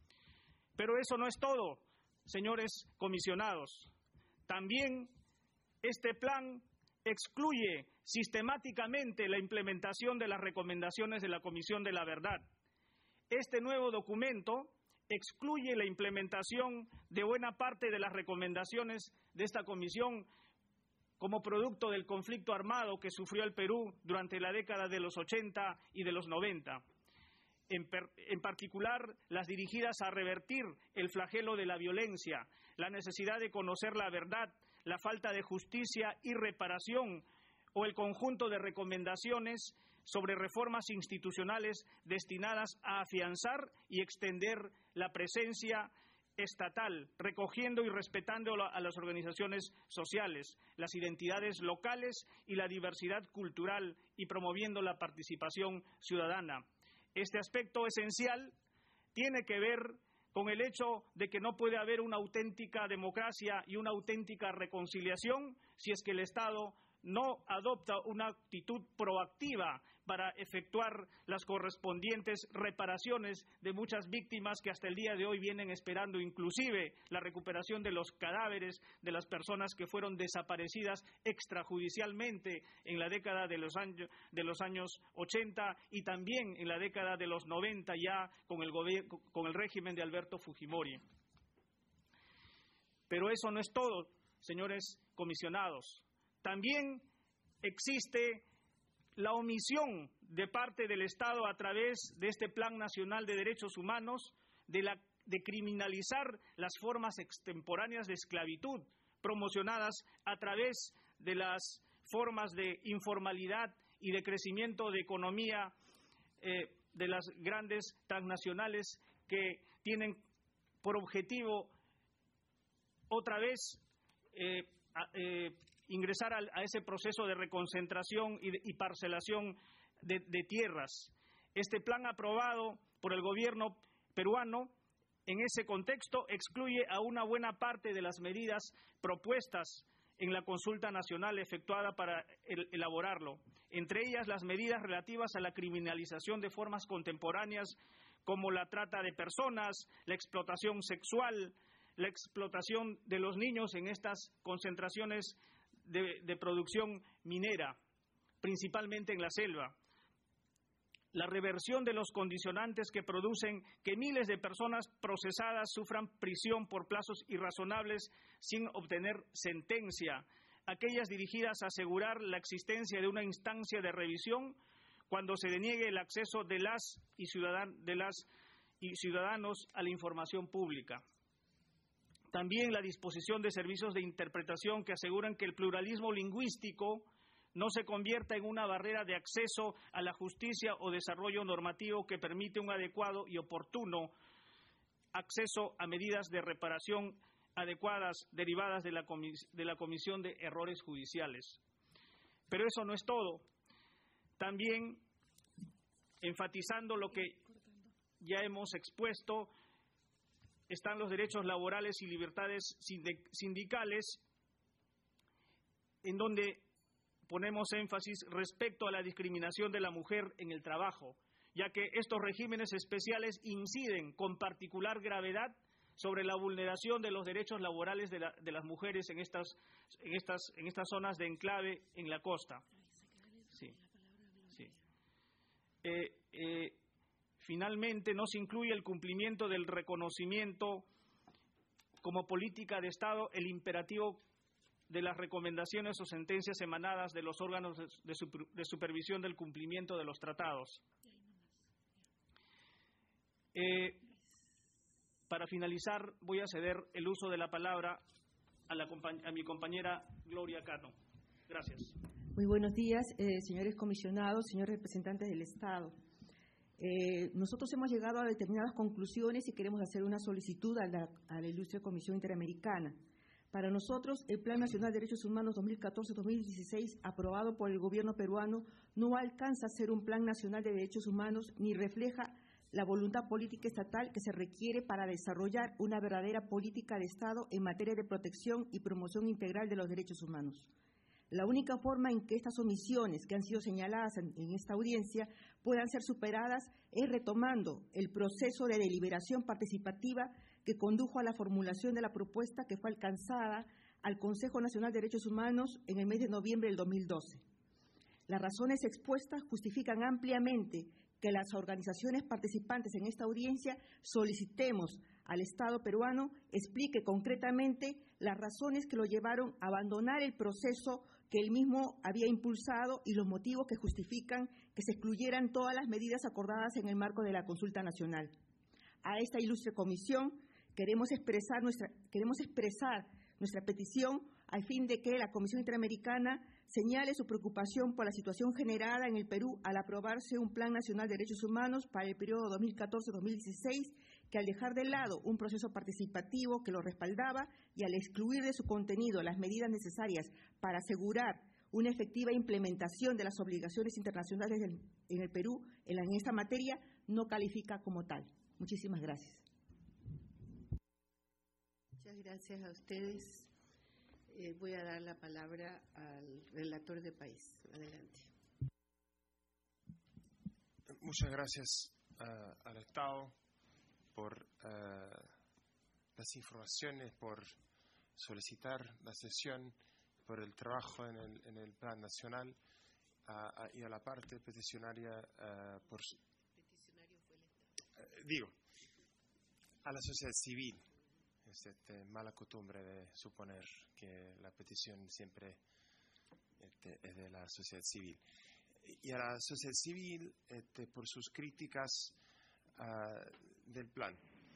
Pero eso no es todo, señores comisionados. También este plan excluye sistemáticamente la implementación de las recomendaciones de la Comisión de la Verdad. Este nuevo documento excluye la implementación de buena parte de las recomendaciones de esta comisión como producto del conflicto armado que sufrió el Perú durante la década de los ochenta y de los noventa. En, per, en particular, las dirigidas a revertir el flagelo de la violencia, la necesidad de conocer la verdad, la falta de justicia y reparación, o el conjunto de recomendaciones sobre reformas institucionales destinadas a afianzar y extender la presencia estatal, recogiendo y respetando a las organizaciones sociales, las identidades locales y la diversidad cultural y promoviendo la participación ciudadana. Este aspecto esencial tiene que ver con el hecho de que no puede haber una auténtica democracia y una auténtica reconciliación si es que el Estado no adopta una actitud proactiva para efectuar las correspondientes reparaciones de muchas víctimas que hasta el día de hoy vienen esperando inclusive la recuperación de los cadáveres de las personas que fueron desaparecidas extrajudicialmente en la década de los años, de los años ochenta y también en la década de los noventa ya con el, con el régimen de Alberto Fujimori. Pero eso no es todo, señores comisionados. También existe la omisión de parte del Estado a través de este Plan Nacional de Derechos Humanos de, la, de criminalizar las formas extemporáneas de esclavitud promocionadas a través de las formas de informalidad y de crecimiento de economía eh, de las grandes transnacionales que tienen por objetivo otra vez eh, eh, ingresar a, a ese proceso de reconcentración y, de, y parcelación de, de tierras. Este plan aprobado por el gobierno peruano en ese contexto excluye a una buena parte de las medidas propuestas en la consulta nacional efectuada para el, elaborarlo, entre ellas las medidas relativas a la criminalización de formas contemporáneas como la trata de personas, la explotación sexual, la explotación de los niños en estas concentraciones De, de producción minera, principalmente en la selva. La reversión de los condicionantes que producen que miles de personas procesadas sufran prisión por plazos irrazonables sin obtener sentencia. Aquellas dirigidas a asegurar la existencia de una instancia de revisión cuando se deniegue el acceso de las y, ciudadan, de las y ciudadanos a la información pública. También la disposición de servicios de interpretación que aseguran que el pluralismo lingüístico no se convierta en una barrera de acceso a la justicia o desarrollo normativo que permite un adecuado y oportuno acceso a medidas de reparación adecuadas derivadas de la, comis- de la comisión de errores judiciales. Pero eso no es todo. También, enfatizando lo que ya hemos expuesto, están los derechos laborales y libertades sindicales, en donde ponemos énfasis respecto a la discriminación de la mujer en el trabajo, ya que estos regímenes especiales inciden con particular gravedad sobre la vulneración de los derechos laborales de, la, de las mujeres en estas, en, estas, en estas zonas de enclave en la costa. Sí. Sí. Eh, eh, Finalmente, no se incluye el cumplimiento del reconocimiento como política de Estado, el imperativo de las recomendaciones o sentencias emanadas de los órganos de, super, de supervisión del cumplimiento de los tratados. Eh, para finalizar, voy a ceder el uso de la palabra a, la, a mi compañera Gloria Cano. Gracias. Muy buenos días, eh, señores comisionados, señores representantes del Estado. Eh, nosotros hemos llegado a determinadas conclusiones y queremos hacer una solicitud a la, a la Ilustre Comisión Interamericana. Para nosotros, el Plan Nacional de Derechos Humanos dos mil catorce a dos mil dieciséis, aprobado por el gobierno peruano, no alcanza a ser un Plan Nacional de Derechos Humanos ni refleja la voluntad política estatal que se requiere para desarrollar una verdadera política de Estado en materia de protección y promoción integral de los derechos humanos. La única forma en que estas omisiones que han sido señaladas en, en esta audiencia puedan ser superadas es retomando el proceso de deliberación participativa que condujo a la formulación de la propuesta que fue alcanzada al Consejo Nacional de Derechos Humanos en el mes de noviembre del dos mil doce. Las razones expuestas justifican ampliamente que las organizaciones participantes en esta audiencia solicitemos al Estado peruano explique concretamente las razones que lo llevaron a abandonar el proceso que él mismo había impulsado y los motivos que justifican que se excluyeran todas las medidas acordadas en el marco de la consulta nacional. A esta ilustre comisión queremos expresar nuestra, queremos expresar nuestra petición al fin de que la Comisión Interamericana señale su preocupación por la situación generada en el Perú al aprobarse un Plan Nacional de Derechos Humanos para el periodo dos mil catorce a dos mil dieciséis, que al dejar de lado un proceso participativo que lo respaldaba y al excluir de su contenido las medidas necesarias para asegurar una efectiva implementación de las obligaciones internacionales en el Perú en esta materia, no califica como tal. Muchísimas gracias. Muchas gracias a ustedes. Eh, voy a dar la palabra al relator de país. Adelante. Muchas gracias uh, al Estado por uh, las informaciones, por solicitar la sesión, por el trabajo en el, en el Plan Nacional uh, uh, y a la parte peticionaria uh, por su, uh, digo, a la sociedad civil. Es este, mala costumbre de suponer que la petición siempre este, es de la sociedad civil. Y a la sociedad civil este, por sus críticas uh, del plan.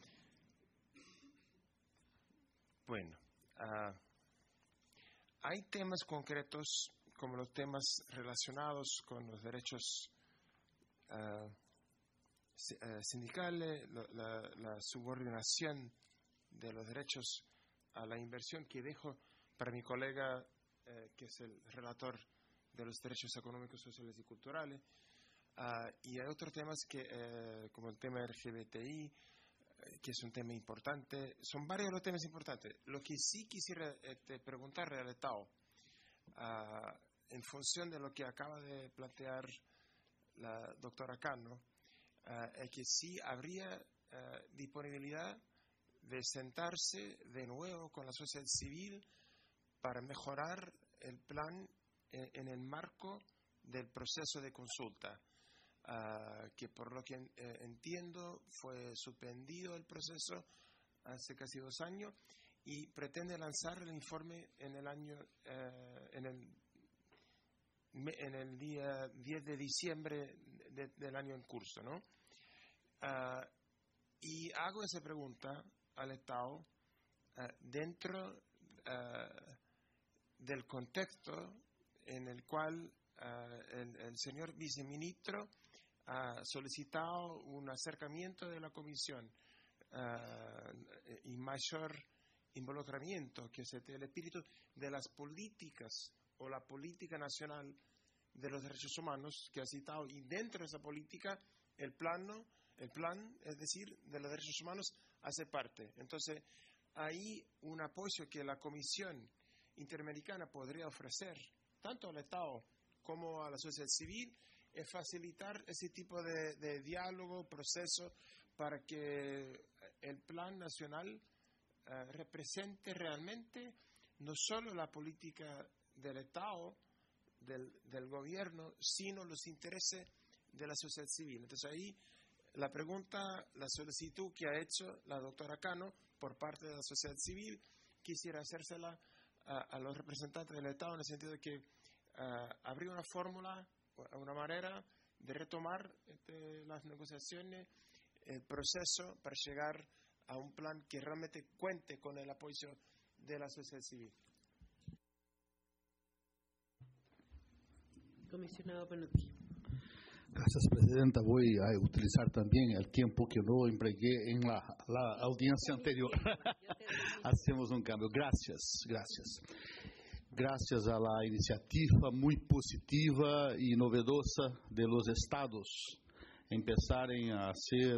Bueno, uh, hay temas concretos como los temas relacionados con los derechos uh, sindicales, la, la, la subordinación de los derechos a la inversión, que dejo para mi colega, eh, que es el relator de los derechos económicos, sociales y culturales. Uh, y hay otros temas que, eh, como el tema L G B T I, eh, que es un tema importante. Son varios los temas importantes. Lo que sí quisiera este, preguntarle al Estado, uh, en función de lo que acaba de plantear la doctora Cano, uh, es que sí habría uh, disponibilidad de sentarse de nuevo con la sociedad civil para mejorar el plan en, en el marco del proceso de consulta, uh, que por lo que eh, entiendo fue suspendido el proceso hace casi dos años y pretende lanzar el informe en el año eh, en el en el día diez de diciembre de, del año en curso, ¿no? Uh, y hago esa pregunta al Estado uh, dentro uh, del contexto en el cual uh, el, el señor viceministro ha solicitado un acercamiento de la Comisión uh, y mayor involucramiento, que es el espíritu de las políticas o la política nacional de los derechos humanos que ha citado, y dentro de esa política el plano, el plan, es decir, de los derechos humanos hace parte. Entonces, hay un apoyo que la Comisión Interamericana podría ofrecer tanto al Estado como a la sociedad civil, es facilitar ese tipo de, de diálogo, proceso, para que el plan nacional uh, represente realmente no solo la política del Estado, del, del gobierno, sino los intereses de la sociedad civil. Entonces ahí la pregunta, la solicitud que ha hecho la doctora Cano por parte de la sociedad civil, quisiera hacérsela a, a los representantes del Estado, en el sentido de que uh, habría una fórmula, una manera de retomar este, las negociaciones, el proceso para llegar a un plan que realmente cuente con el apoyo de la sociedad civil. Comisionado Panucci. Gracias, Presidenta. Voy a utilizar también el tiempo que no empleé en la, la audiencia anterior. Hacemos un cambio. Gracias, gracias. Gracias a la iniciativa muy positiva y novedosa de los estados empezarem a hacer,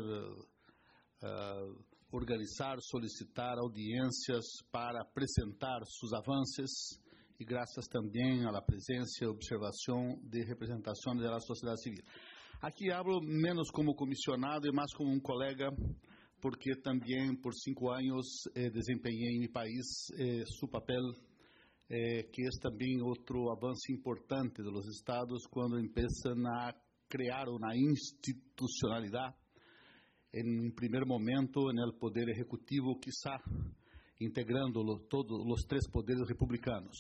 uh, organizar, solicitar audiencias para apresentar sus avances, e graças também à presença e observação de representações da sociedade civil. Aqui hablo menos como comissionado e mais como um colega, porque também por cinco anos eh, desempenhei em meu país eh, seu papel, eh, que é também outro avanço importante dos estados quando começam a criar uma institucionalidade em um primeiro momento no poder executivo, quizá integrando todos os três poderes republicanos.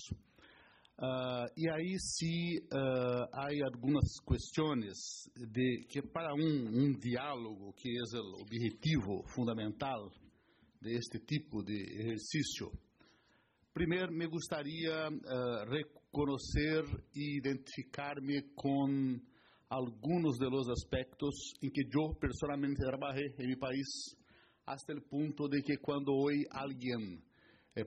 Uh, e aí se uh, há algumas questões de que para um, um diálogo, que é o objetivo fundamental de este tipo de exercício, primeiro me gostaria uh, reconhecer e identificar-me com alguns de los aspectos em que eu personalmente trabalhei em meu país, hasta el punto de que quando hoy alguien eh,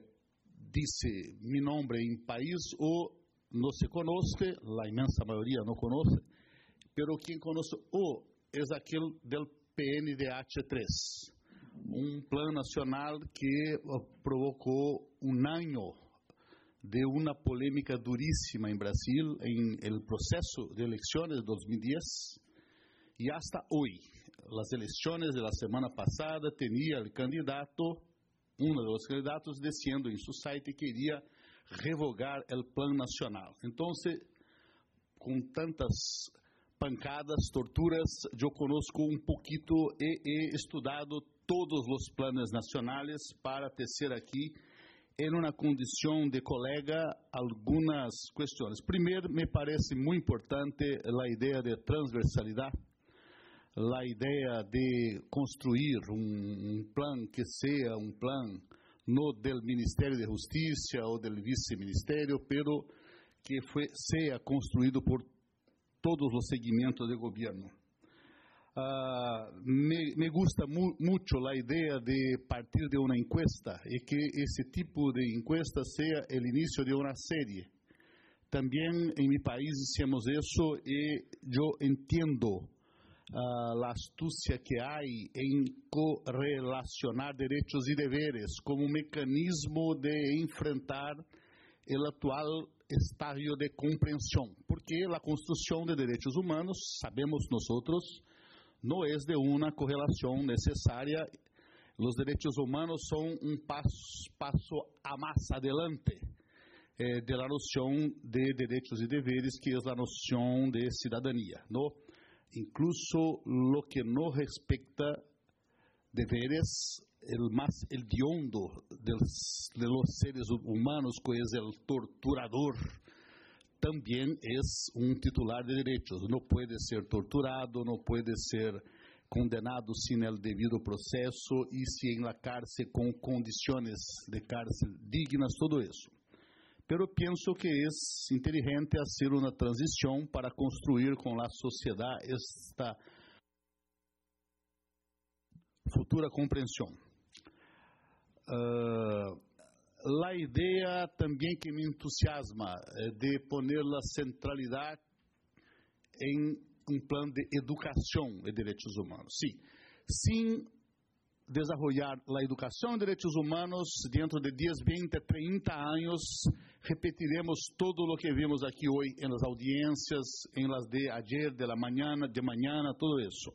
dice mi nombre en país o no se conoce, la inmensa mayoría no conoce, pero quien conoce o es aquel del P N D H tres, un plan nacional que uh, provocó un año de una polémica durísima en Brasil en el proceso de elecciones de dos mil diez y hasta hoy. Las elecciones de la semana pasada tenía el candidato, uno de los candidatos, diciendo en su site que quería revogar el plan nacional. Entonces, con tantas pancadas, torturas, yo conozco un poquito, he, he estudiado todos los planes nacionales para tecer aquí, en una condición de colega, algunas cuestiones. Primero, me parece muy importante la idea de transversalidad, la idea de construir un, un plan que sea un plan no del Ministerio de Justicia o del Viceministerio, pero que fue, sea construido por todos los segmentos de gobierno. Uh, me, me gusta mu mucho la idea de partir de una encuesta y que ese tipo de encuesta sea el inicio de una serie. También en mi país hicimos eso y yo entiendo Uh, la astucia que hay en correlacionar derechos y deberes como un mecanismo de enfrentar el actual estadio de comprensión, porque la construcción de derechos humanos, sabemos nosotros, no es de una correlación necesaria. Los derechos humanos son un paso, paso a más adelante eh, de la noción de derechos y deberes, que es la noción de ciudadanía, ¿no? Incluso lo que no respecta deberes, el más hediondo de los, de los seres humanos, que es el torturador, también es un titular de derechos. No puede ser torturado, no puede ser condenado sin el debido proceso y si en la cárcel con condiciones de cárcel dignas, todo eso. Pero pienso que es inteligente hacer una transición para construir con la sociedad esta futura comprensión. Uh, la idea también que me entusiasma eh, de poner la centralidad en un plan de educación de derechos humanos. Sí, sin desarrollar la educación de derechos humanos, dentro de diez, veinte, treinta años, repetiremos todo lo que vimos aquí hoy en las audiencias, en las de ayer, de la mañana, de mañana, todo eso.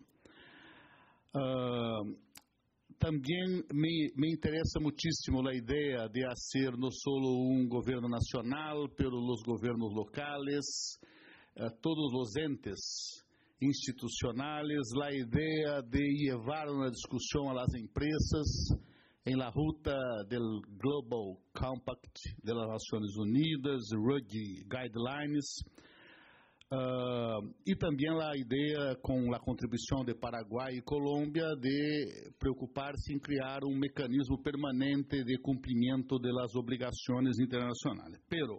Uh, también me, me interesa muchísimo la idea de hacer no solo un gobierno nacional, pero los gobiernos locales, uh, todos los entes institucionales, la idea de llevar una discusión a las empresas en la ruta del Global Compact de las Naciones Unidas, Ruggie Guidelines, uh, y también la idea con la contribución de Paraguay y Colombia de preocuparse en crear un mecanismo permanente de cumplimiento de las obligaciones internacionales. Pero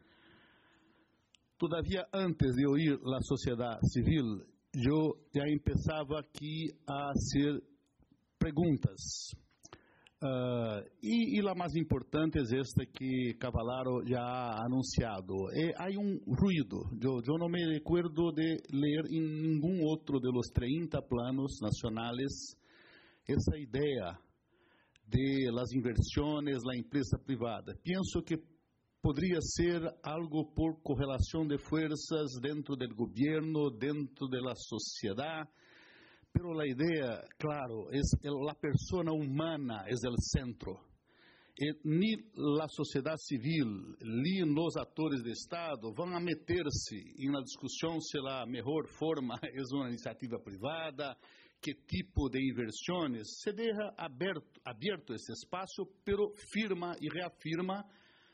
todavía antes de oír la sociedad civil, yo ya empezaba aquí a hacer preguntas. Uh, y, y la más importante es esta que Cavallaro ya ha anunciado. Eh, hay un ruido. Yo, yo no me recuerdo de leer en ningún otro de los treinta planos nacionales esa idea de las inversiones, la empresa privada. Pienso que podría ser algo por correlación de fuerzas dentro del gobierno, dentro de la sociedad, pero la idea, claro, es el, la persona humana es el centro. E ni la sociedad civil, ni los actores de Estado van a meterse en la discusión si la mejor forma es una iniciativa privada, qué tipo de inversiones. Se deja abierto, abierto ese espacio, pero firma y reafirma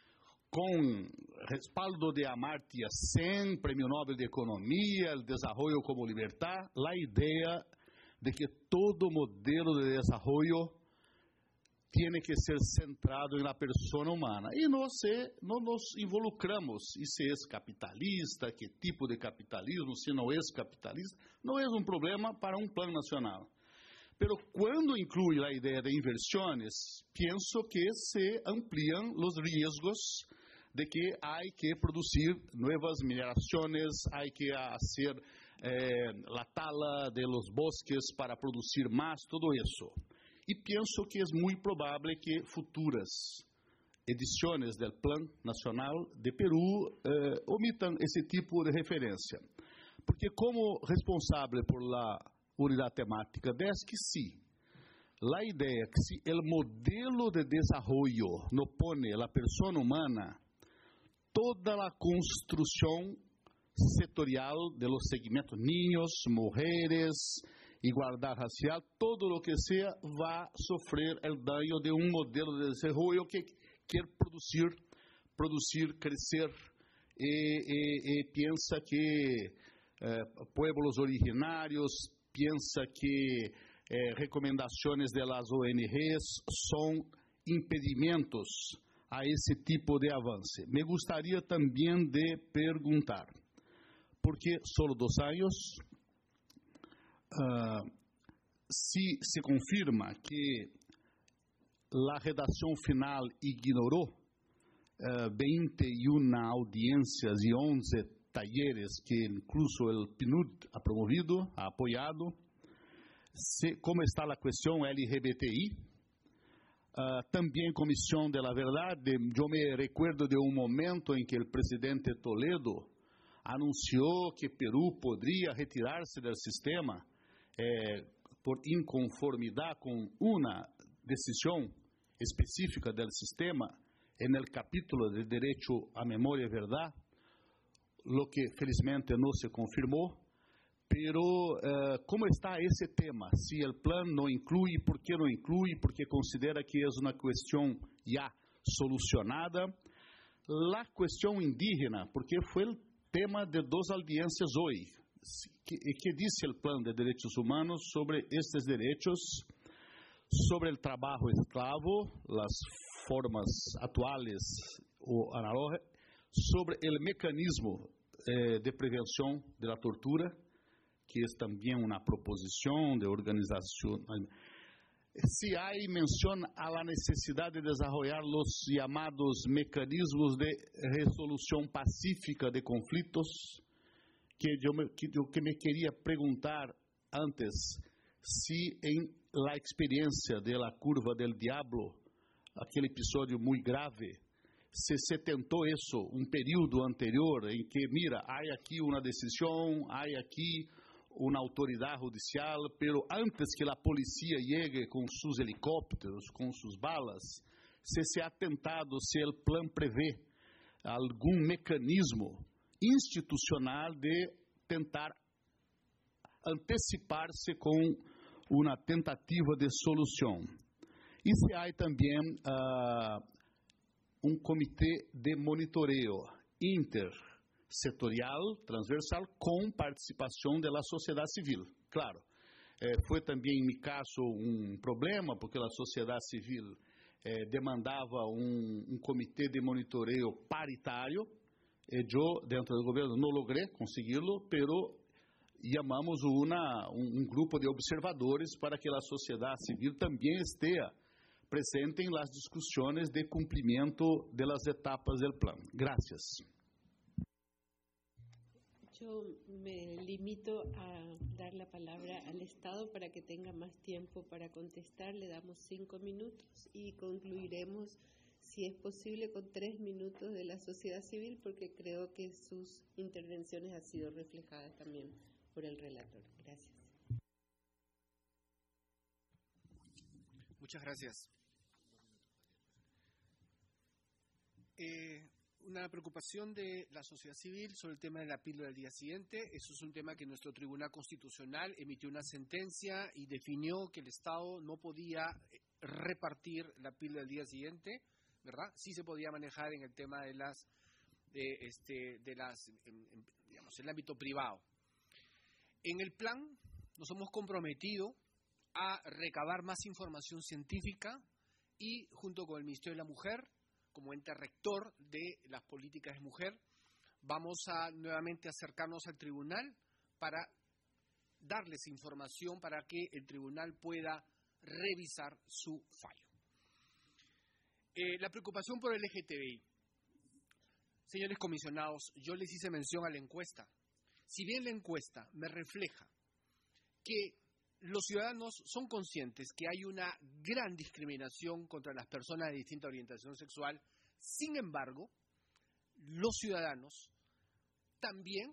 con respaldo de Amartya Sen, Premio Nobel de Economía, el desarrollo como libertad, la idea de que todo modelo de desarrollo tiene que ser centrado en la persona humana. Y no, se, no nos involucramos, y si es capitalista, qué tipo de capitalismo, si no es capitalista, no es un problema para un plan nacional. Pero cuando incluye la idea de inversiones, pienso que se amplían los riesgos de que hay que producir nuevas mineraciones, hay que hacer eh, la tala de los bosques para producir más, todo eso. Y pienso que es muy probable que futuras ediciones del Plan Nacional de Perú eh, omitan ese tipo de referencia. Porque como responsable por la unidad temática D E S C, sí, la idea que si el modelo de desarrollo no pone la persona humana, toda la construcción sectorial de los segmentos, niños, mujeres, igualdad racial, todo lo que sea, va a sufrir el daño de un modelo de desarrollo que quiere producir, producir, crecer, y, y, y piensa que eh, pueblos originarios, piensa que eh, recomendaciones de las O N Ges son impedimentos a ese tipo de avance. Me gustaría también de preguntar, porque solo dos años, uh, si se confirma que la redacción final ignoró uh, veintiuna audiencias y once talleres que incluso el P N U D ha promovido, ha apoyado, se, ¿cómo está la cuestión L G B T I? Uh, también Comisión de la Verdad, de, yo me recuerdo de un momento en que el presidente Toledo anunció que Perú podría retirarse del sistema eh, por inconformidad con una decisión específica del sistema en el capítulo de Derecho a Memoria y Verdad, lo que felizmente no se confirmó. Pero, uh, ¿cómo está ese tema? Si el plan no incluye, ¿por qué no incluye? Porque considera que es una cuestión ya solucionada. La cuestión indígena, porque fue el tema de dos audiencias hoy. que, que dice el Plan de Derechos Humanos sobre estos derechos, sobre el trabajo esclavo, las formas actuales o análogas, sobre el mecanismo eh, de prevención de la tortura, que es también una proposición de organización. Si hay mención a la necesidad de desarrollar los llamados mecanismos de resolución pacífica de conflictos, que yo me, que yo que me quería preguntar antes, si en la experiencia de la curva del diablo, aquel episodio muy grave, se se tentó eso, un periodo anterior en que, mira, hay aquí una decisión, hay aquí una autoridad judicial, pero antes que la policía llegue con sus helicópteros, con sus balas, se se ha tentado, si el plan prevé algún mecanismo institucional de tentar anteciparse con una tentativa de solución. Y si hay también uh, un comité de monitoreo intersectorial, transversal, con participación de la sociedad civil. Claro, eh, fue también en mi caso un problema, porque la sociedad civil eh, demandaba un, un comité de monitoreo paritario. Eh, yo, dentro del gobierno, no logré conseguirlo, pero llamamos una, un, un grupo de observadores para que la sociedad civil también esté presente en las discusiones de cumplimiento de las etapas del plan. Gracias. Yo me limito a dar la palabra al Estado para que tenga más tiempo para contestar. Le damos cinco minutos y concluiremos, si es posible, con tres minutos de la sociedad civil, porque creo que sus intervenciones han sido reflejadas también por el relator. Gracias. Muchas gracias. Eh, una preocupación de la sociedad civil sobre el tema de la píldora del día siguiente. Eso es un tema que nuestro Tribunal Constitucional emitió una sentencia y definió que el Estado no podía repartir la píldora del día siguiente, ¿verdad? Sí se podía manejar en el tema de las, de, este, de las, en, en, digamos, en el ámbito privado. En el plan nos hemos comprometido a recabar más información científica y, junto con el Ministerio de la Mujer, como ente rector de las políticas de mujer, vamos a nuevamente acercarnos al tribunal para darles información para que el tribunal pueda revisar su fallo. Eh, la preocupación por el L G T B I. Señores comisionados, yo les hice mención a la encuesta. Si bien la encuesta me refleja que los ciudadanos son conscientes que hay una gran discriminación contra las personas de distinta orientación sexual, sin embargo, los ciudadanos también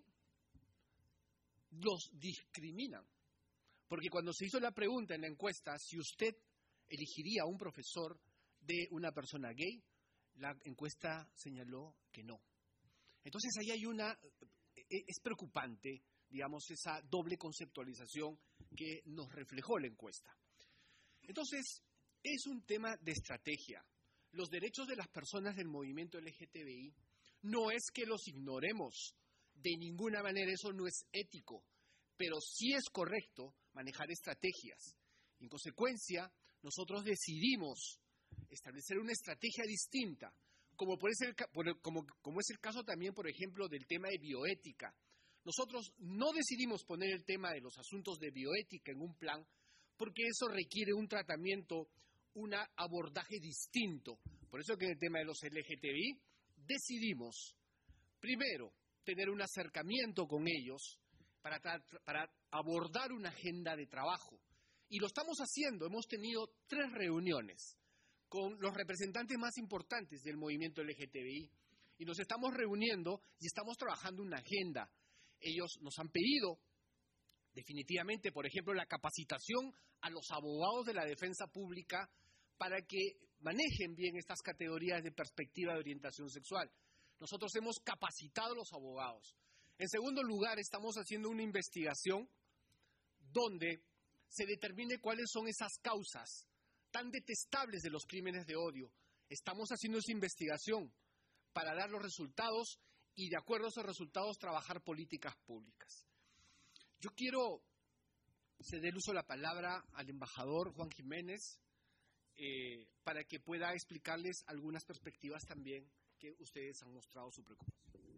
los discriminan. Porque cuando se hizo la pregunta en la encuesta, si usted elegiría a un profesor de una persona gay, la encuesta señaló que no. Entonces ahí hay una, es preocupante, digamos, esa doble conceptualización que nos reflejó la encuesta. Entonces, es un tema de estrategia. Los derechos de las personas del movimiento L G T B I no es que los ignoremos, de ninguna manera, eso no es ético, pero sí es correcto manejar estrategias. En consecuencia, nosotros decidimos establecer una estrategia distinta, como, puede ser, como, como es el caso también, por ejemplo, del tema de bioética. Nosotros no decidimos poner el tema de los asuntos de bioética en un plan porque eso requiere un tratamiento, un abordaje distinto. Por eso que en el tema de los L G T B I decidimos, primero, tener un acercamiento con ellos para, para abordar una agenda de trabajo. Y lo estamos haciendo. Hemos tenido tres reuniones con los representantes más importantes del movimiento L G T B I y nos estamos reuniendo y estamos trabajando una agenda. Ellos nos han pedido, definitivamente, por ejemplo, la capacitación a los abogados de la defensa pública para que manejen bien estas categorías de perspectiva de orientación sexual. Nosotros hemos capacitado a los abogados. En segundo lugar, estamos haciendo una investigación donde se determine cuáles son esas causas tan detestables de los crímenes de odio. Estamos haciendo esa investigación para dar los resultados y, de acuerdo a esos resultados, trabajar políticas públicas. Yo quiero ceder uso de la palabra al embajador Juan Jiménez eh, para que pueda explicarles algunas perspectivas también que ustedes han mostrado su preocupación.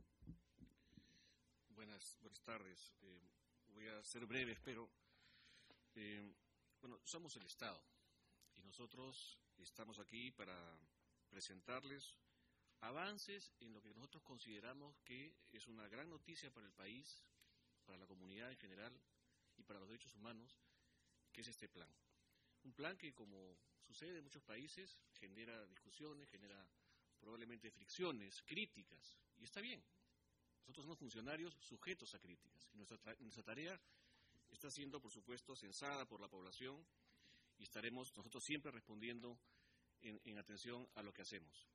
Buenas, buenas tardes. Eh, voy a ser breve, espero. Eh, bueno, somos el Estado y nosotros estamos aquí para presentarles avances en lo que nosotros consideramos que es una gran noticia para el país, para la comunidad en general y para los derechos humanos, que es este plan. Un plan que, como sucede en muchos países, genera discusiones, genera probablemente fricciones, críticas, y está bien. Nosotros somos funcionarios sujetos a críticas, y nuestra, nuestra tarea está siendo, por supuesto, censada por la población, y estaremos nosotros siempre respondiendo en, en atención a lo que hacemos.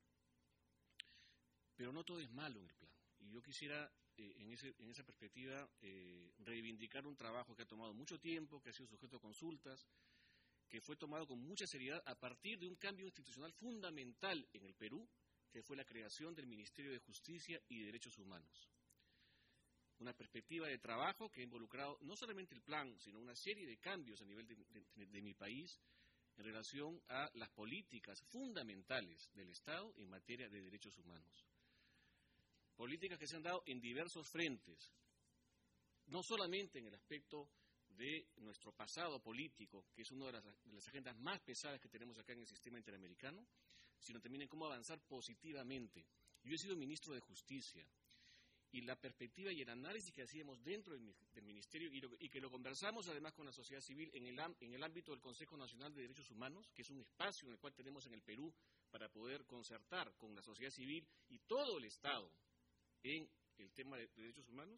Pero no todo es malo en el plan, y yo quisiera, eh, en, ese, en esa perspectiva, eh, reivindicar un trabajo que ha tomado mucho tiempo, que ha sido sujeto a consultas, que fue tomado con mucha seriedad a partir de un cambio institucional fundamental en el Perú, que fue la creación del Ministerio de Justicia y de Derechos Humanos. Una perspectiva de trabajo que ha involucrado no solamente el plan, sino una serie de cambios a nivel de, de, de mi país en relación a las políticas fundamentales del Estado en materia de derechos humanos. Políticas que se han dado en diversos frentes, no solamente en el aspecto de nuestro pasado político, que es una de las, de las agendas más pesadas que tenemos acá en el sistema interamericano, sino también en cómo avanzar positivamente. Yo he sido ministro de Justicia, y la perspectiva y el análisis que hacíamos dentro del, del Ministerio, y, lo, y que lo conversamos además con la sociedad civil en el, en el ámbito del Consejo Nacional de Derechos Humanos, que es un espacio en el cual tenemos en el Perú para poder concertar con la sociedad civil y todo el Estado en el tema de, de derechos humanos,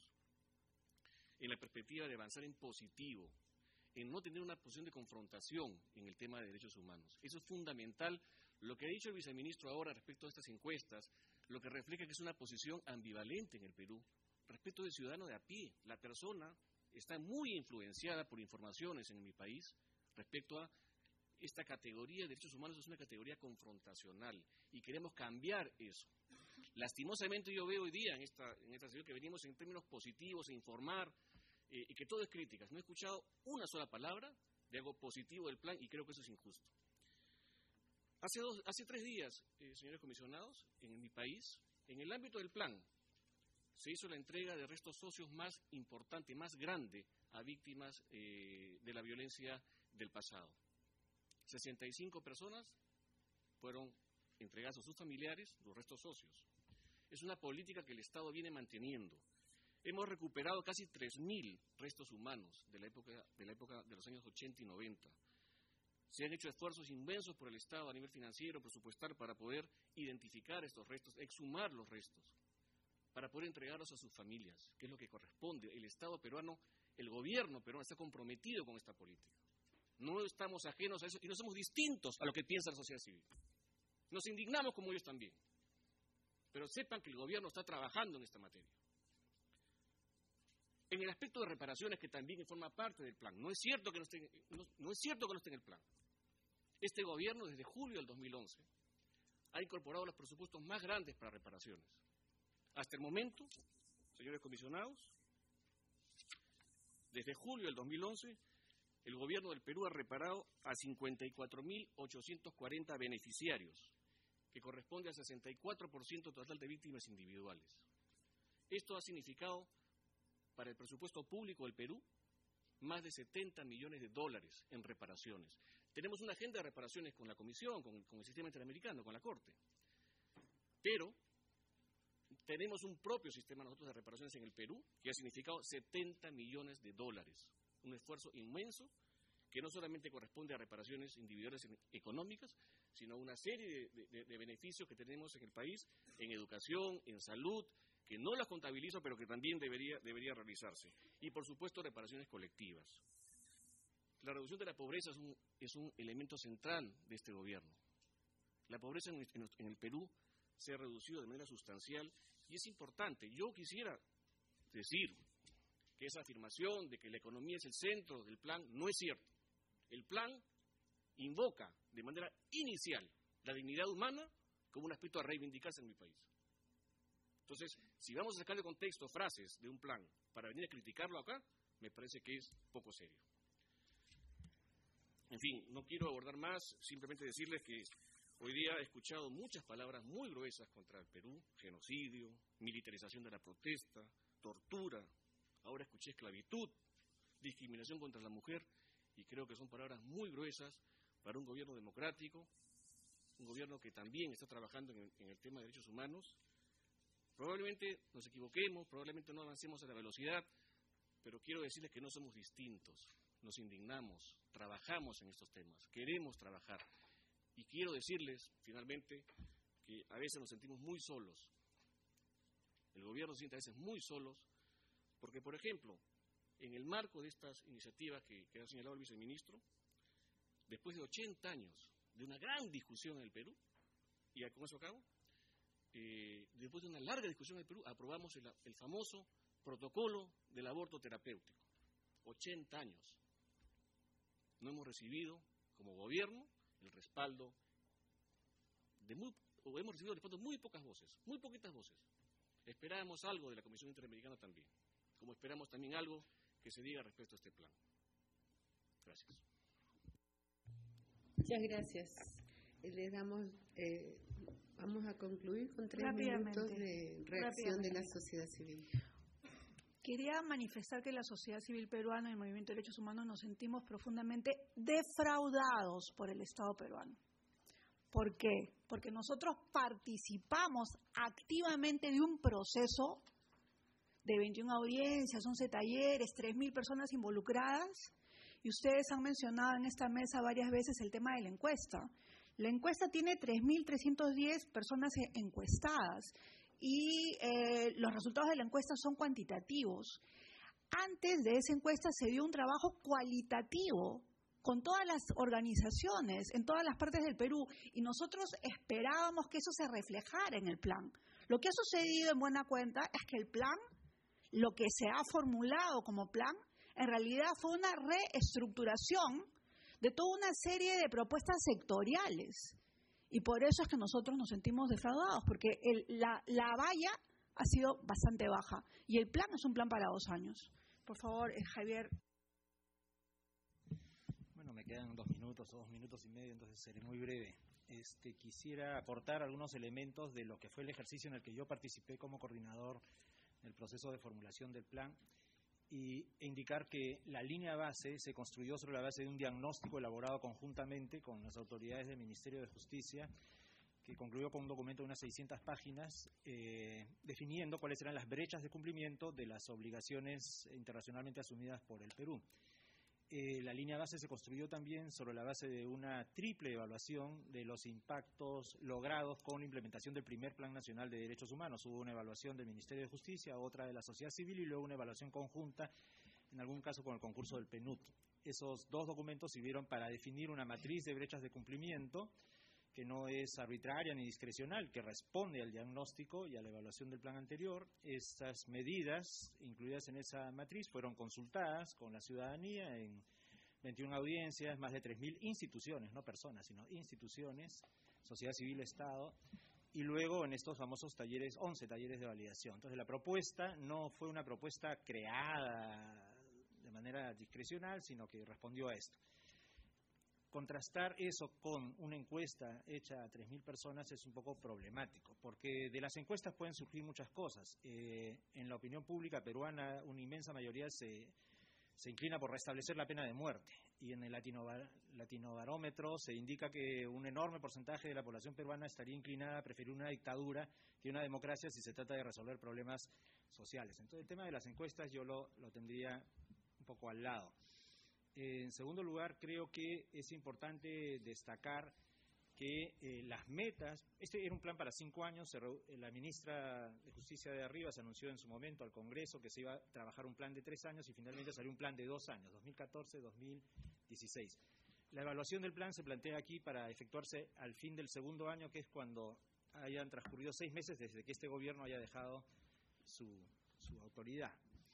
en la perspectiva de avanzar en positivo, en no tener una posición de confrontación en el tema de derechos humanos. Eso es fundamental. Lo que ha dicho el viceministro ahora respecto a estas encuestas, lo que refleja que es una posición ambivalente en el Perú, respecto del ciudadano de a pie. La persona está muy influenciada por informaciones en mi país respecto a esta categoría de derechos humanos. Es una categoría confrontacional y queremos cambiar eso. Lastimosamente yo veo hoy día en esta, en esta sesión que venimos en términos positivos, a informar, eh, y que todo es críticas. No he escuchado una sola palabra de algo positivo del plan y creo que eso es injusto. Hace, dos, hace tres días, eh, señores comisionados, en mi país, en el ámbito del plan, se hizo la entrega de restos óseos más importante, más grande a víctimas eh, de la violencia del pasado. sesenta y cinco personas fueron entregadas a sus familiares los restos óseos. Es una política que el Estado viene manteniendo. Hemos recuperado casi tres mil restos humanos de la época de la época de los años ochenta y noventa. Se han hecho esfuerzos inmensos por el Estado a nivel financiero, presupuestal, para poder identificar estos restos, exhumar los restos, para poder entregarlos a sus familias, que es lo que corresponde. El Estado peruano, el gobierno peruano está comprometido con esta política. No estamos ajenos a eso y no somos distintos a lo que piensa la sociedad civil. Nos indignamos como ellos también. Pero sepan que el gobierno está trabajando en esta materia. En el aspecto de reparaciones, que también forma parte del plan, no es cierto que no esté, no, no es cierto que no esté en el plan. Este gobierno, desde julio del dos mil once, ha incorporado los presupuestos más grandes para reparaciones. Hasta el momento, señores comisionados, desde julio del dos mil once, el gobierno del Perú ha reparado a cincuenta y cuatro mil ochocientos cuarenta beneficiarios, que corresponde al sesenta y cuatro por ciento total de víctimas individuales. Esto ha significado para el presupuesto público del Perú más de setenta millones de dólares en reparaciones. Tenemos una agenda de reparaciones con la Comisión, con, con el sistema interamericano, con la Corte. Pero tenemos un propio sistema nosotros de reparaciones en el Perú que ha significado setenta millones de dólares. Un esfuerzo inmenso que no solamente corresponde a reparaciones individuales económicas, sino a una serie de, de, de beneficios que tenemos en el país, en educación, en salud, que no las contabilizo, pero que también debería, debería realizarse. Y, por supuesto, reparaciones colectivas. La reducción de la pobreza es un, es un elemento central de este gobierno. La pobreza en, en, en el Perú se ha reducido de manera sustancial y es importante. Yo quisiera decir que esa afirmación de que la economía es el centro del plan no es cierto. El plan invoca de manera inicial la dignidad humana como un aspecto a reivindicarse en mi país. Entonces, si vamos a sacar de contexto frases de un plan para venir a criticarlo acá, me parece que es poco serio. En fin, no quiero abordar más, simplemente decirles que hoy día he escuchado muchas palabras muy gruesas contra el Perú: genocidio, militarización de la protesta, tortura, ahora escuché esclavitud, discriminación contra la mujer, y creo que son palabras muy gruesas para un gobierno democrático, un gobierno que también está trabajando en el, en el tema de derechos humanos. Probablemente nos equivoquemos, probablemente no avancemos a la velocidad, pero quiero decirles que no somos distintos, nos indignamos, trabajamos en estos temas, queremos trabajar. Y quiero decirles, finalmente, que a veces nos sentimos muy solos. El gobierno se siente a veces muy solos, porque, por ejemplo, en el marco de estas iniciativas que, que ha señalado el viceministro, después de ochenta años de una gran discusión en el Perú, y con eso acabo, eh, después de una larga discusión en el Perú, aprobamos el, el famoso protocolo del aborto terapéutico. ochenta años. No hemos recibido, como gobierno, el respaldo de muy, o hemos recibido el respaldo de muy pocas voces, muy poquitas voces. Esperábamos algo de la Comisión Interamericana también, como esperamos también algo que se diga respecto a este plan. Gracias. Muchas gracias. Les damos, eh, vamos a concluir con tres minutos de reacción de la sociedad civil. Quería manifestar que la sociedad civil peruana y el movimiento de derechos humanos nos sentimos profundamente defraudados por el Estado peruano. ¿Por qué? Porque nosotros participamos activamente de un proceso de veintiuna audiencias, once talleres, tres mil personas involucradas, y ustedes han mencionado en esta mesa varias veces el tema de la encuesta. La encuesta tiene tres mil trescientas diez personas encuestadas, y eh, los resultados de la encuesta son cuantitativos. Antes de esa encuesta se dio un trabajo cualitativo con todas las organizaciones en todas las partes del Perú, y nosotros esperábamos que eso se reflejara en el plan. Lo que ha sucedido en buena cuenta es que el plan, lo que se ha formulado como plan, en realidad fue una reestructuración de toda una serie de propuestas sectoriales. Y por eso es que nosotros nos sentimos defraudados, porque el, la, la valla ha sido bastante baja. Y el plan es un plan para dos años. Por favor, eh, Javier. Bueno, me quedan dos minutos o dos minutos y medio, entonces seré muy breve. Este, quisiera aportar algunos elementos de lo que fue el ejercicio en el que yo participé como coordinador del proceso de formulación del plan, y indicar que la línea base se construyó sobre la base de un diagnóstico elaborado conjuntamente con las autoridades del Ministerio de Justicia, que concluyó con un documento de unas seiscientas páginas, eh, definiendo cuáles eran las brechas de cumplimiento de las obligaciones internacionalmente asumidas por el Perú. Eh, la línea base se construyó también sobre la base de una triple evaluación de los impactos logrados con la implementación del primer Plan Nacional de Derechos Humanos. Hubo una evaluación del Ministerio de Justicia, otra de la sociedad civil y luego una evaluación conjunta, en algún caso con el concurso del P N U D. Esos dos documentos sirvieron para definir una matriz de brechas de cumplimiento que no es arbitraria ni discrecional, que responde al diagnóstico y a la evaluación del plan anterior. Estas medidas incluidas en esa matriz fueron consultadas con la ciudadanía en veintiuna audiencias, más de tres mil instituciones, no personas, sino instituciones, sociedad civil, Estado, y luego en estos famosos talleres, once talleres de validación. Entonces la propuesta no fue una propuesta creada de manera discrecional, sino que respondió a esto. Contrastar eso con una encuesta hecha a tres mil personas es un poco problemático, porque de las encuestas pueden surgir muchas cosas. Eh, en la opinión pública peruana, una inmensa mayoría se, se inclina por restablecer la pena de muerte, y en el Latinobar, Latinobarómetro se indica que un enorme porcentaje de la población peruana estaría inclinada a preferir una dictadura que una democracia si se trata de resolver problemas sociales. Entonces el tema de las encuestas yo lo, lo tendría un poco al lado. En segundo lugar, creo que es importante destacar que eh, las metas, este era un plan para cinco años, se, la ministra de Justicia de arriba se anunció en su momento al Congreso que se iba a trabajar un plan de tres años y finalmente salió un plan de dos años, dos mil catorce a dos mil dieciséis. La evaluación del plan se plantea aquí para efectuarse al fin del segundo año, que es cuando hayan transcurrido seis meses desde que este gobierno haya dejado su, su autoridad.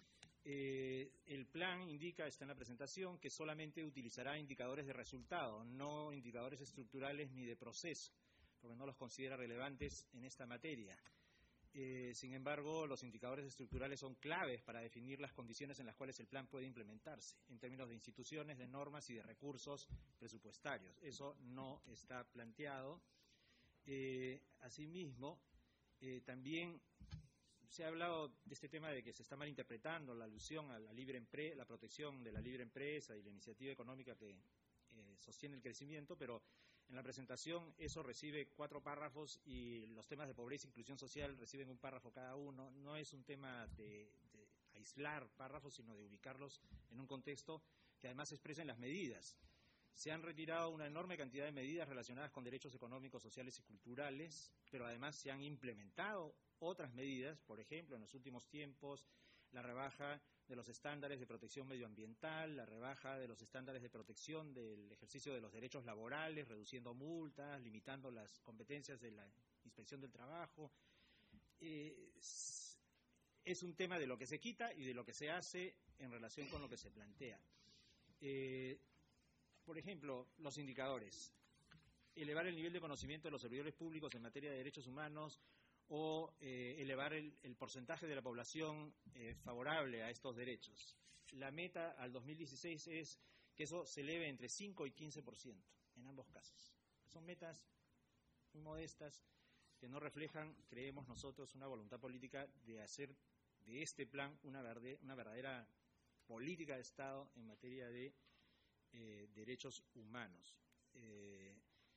Eh, el plan indica, está en la presentación, que solamente utilizará indicadores de resultado, no indicadores estructurales ni de proceso, porque no los considera relevantes en esta materia. Eh, sin embargo, los indicadores estructurales son claves para definir las condiciones en las cuales el plan puede implementarse, en términos de instituciones, de normas y de recursos presupuestarios. Eso no está planteado. Eh, asimismo, eh, también se ha hablado de este tema de que se está malinterpretando la alusión a la libre empre- la protección de la libre empresa y la iniciativa económica que eh, sostiene el crecimiento, pero en la presentación eso recibe cuatro párrafos y los temas de pobreza e inclusión social reciben un párrafo cada uno. No es un tema de, de aislar párrafos, sino de ubicarlos en un contexto que además expresen las medidas. Se han retirado una enorme cantidad de medidas relacionadas con derechos económicos, sociales y culturales, pero además se han implementado otras medidas, por ejemplo, en los últimos tiempos, la rebaja de los estándares de protección medioambiental, la rebaja de los estándares de protección del ejercicio de los derechos laborales, reduciendo multas, limitando las competencias de la Inspección del Trabajo. Eh, es un tema de lo que se quita y de lo que se hace en relación con lo que se plantea. Eh, por ejemplo, los indicadores. Elevar el nivel de conocimiento de los servidores públicos en materia de derechos humanos, o eh, elevar el, el porcentaje de la población eh, favorable a estos derechos. La meta al dos mil dieciséis es que eso se eleve entre cinco y quince por ciento en ambos casos. Son metas muy modestas que no reflejan, creemos nosotros, una voluntad política de hacer de este plan una, verde, una verdadera política de Estado en materia de eh, derechos humanos. Eh,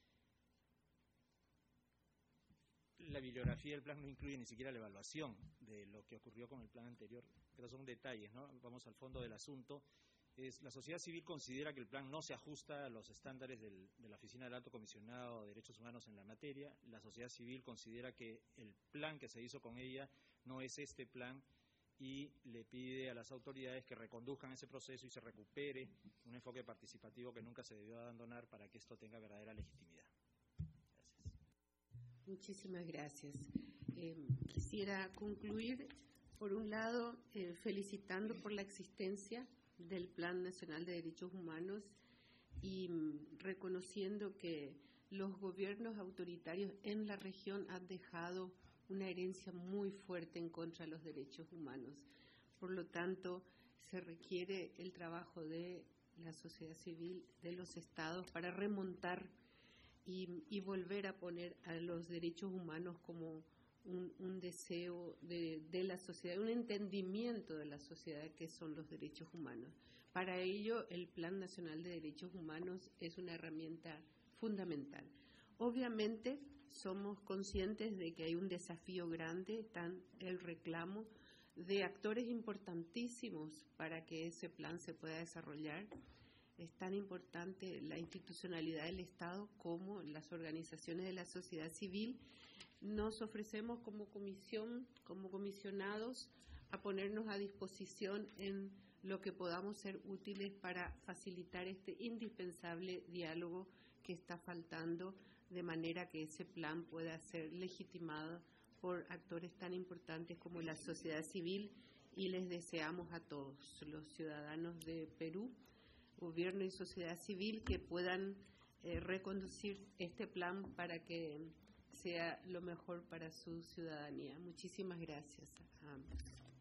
La bibliografía del plan no incluye ni siquiera la evaluación de lo que ocurrió con el plan anterior, pero son detalles, ¿no? Vamos al fondo del asunto. Es, la sociedad civil considera que el plan no se ajusta a los estándares del, de la Oficina del Alto Comisionado de Derechos Humanos en la materia. La sociedad civil considera que el plan que se hizo con ella no es este plan y le pide a las autoridades que reconduzcan ese proceso y se recupere un enfoque participativo que nunca se debió abandonar para que esto tenga verdadera legitimidad. Muchísimas gracias. Eh, quisiera concluir, por un lado, eh, felicitando por la existencia del Plan Nacional de Derechos Humanos y mm, reconociendo que los gobiernos autoritarios en la región han dejado una herencia muy fuerte en contra de los derechos humanos. Por lo tanto, se requiere el trabajo de la sociedad civil, de los estados, para remontar Y, y volver a poner a los derechos humanos como un, un deseo de, de la sociedad, un entendimiento de la sociedad que son los derechos humanos. Para ello, el Plan Nacional de Derechos Humanos es una herramienta fundamental. Obviamente, somos conscientes de que hay un desafío grande, está el reclamo de actores importantísimos para que ese plan se pueda desarrollar. Es tan importante la institucionalidad del Estado como las organizaciones de la sociedad civil. Nos ofrecemos como comisión, como comisionados, a ponernos a disposición en lo que podamos ser útiles para facilitar este indispensable diálogo que está faltando, de manera que ese plan pueda ser legitimado por actores tan importantes como la sociedad civil, y les deseamos a todos los ciudadanos de Perú, gobierno y sociedad civil, que puedan eh, reconducir este plan para que sea lo mejor para su ciudadanía. Muchísimas gracias a ambos.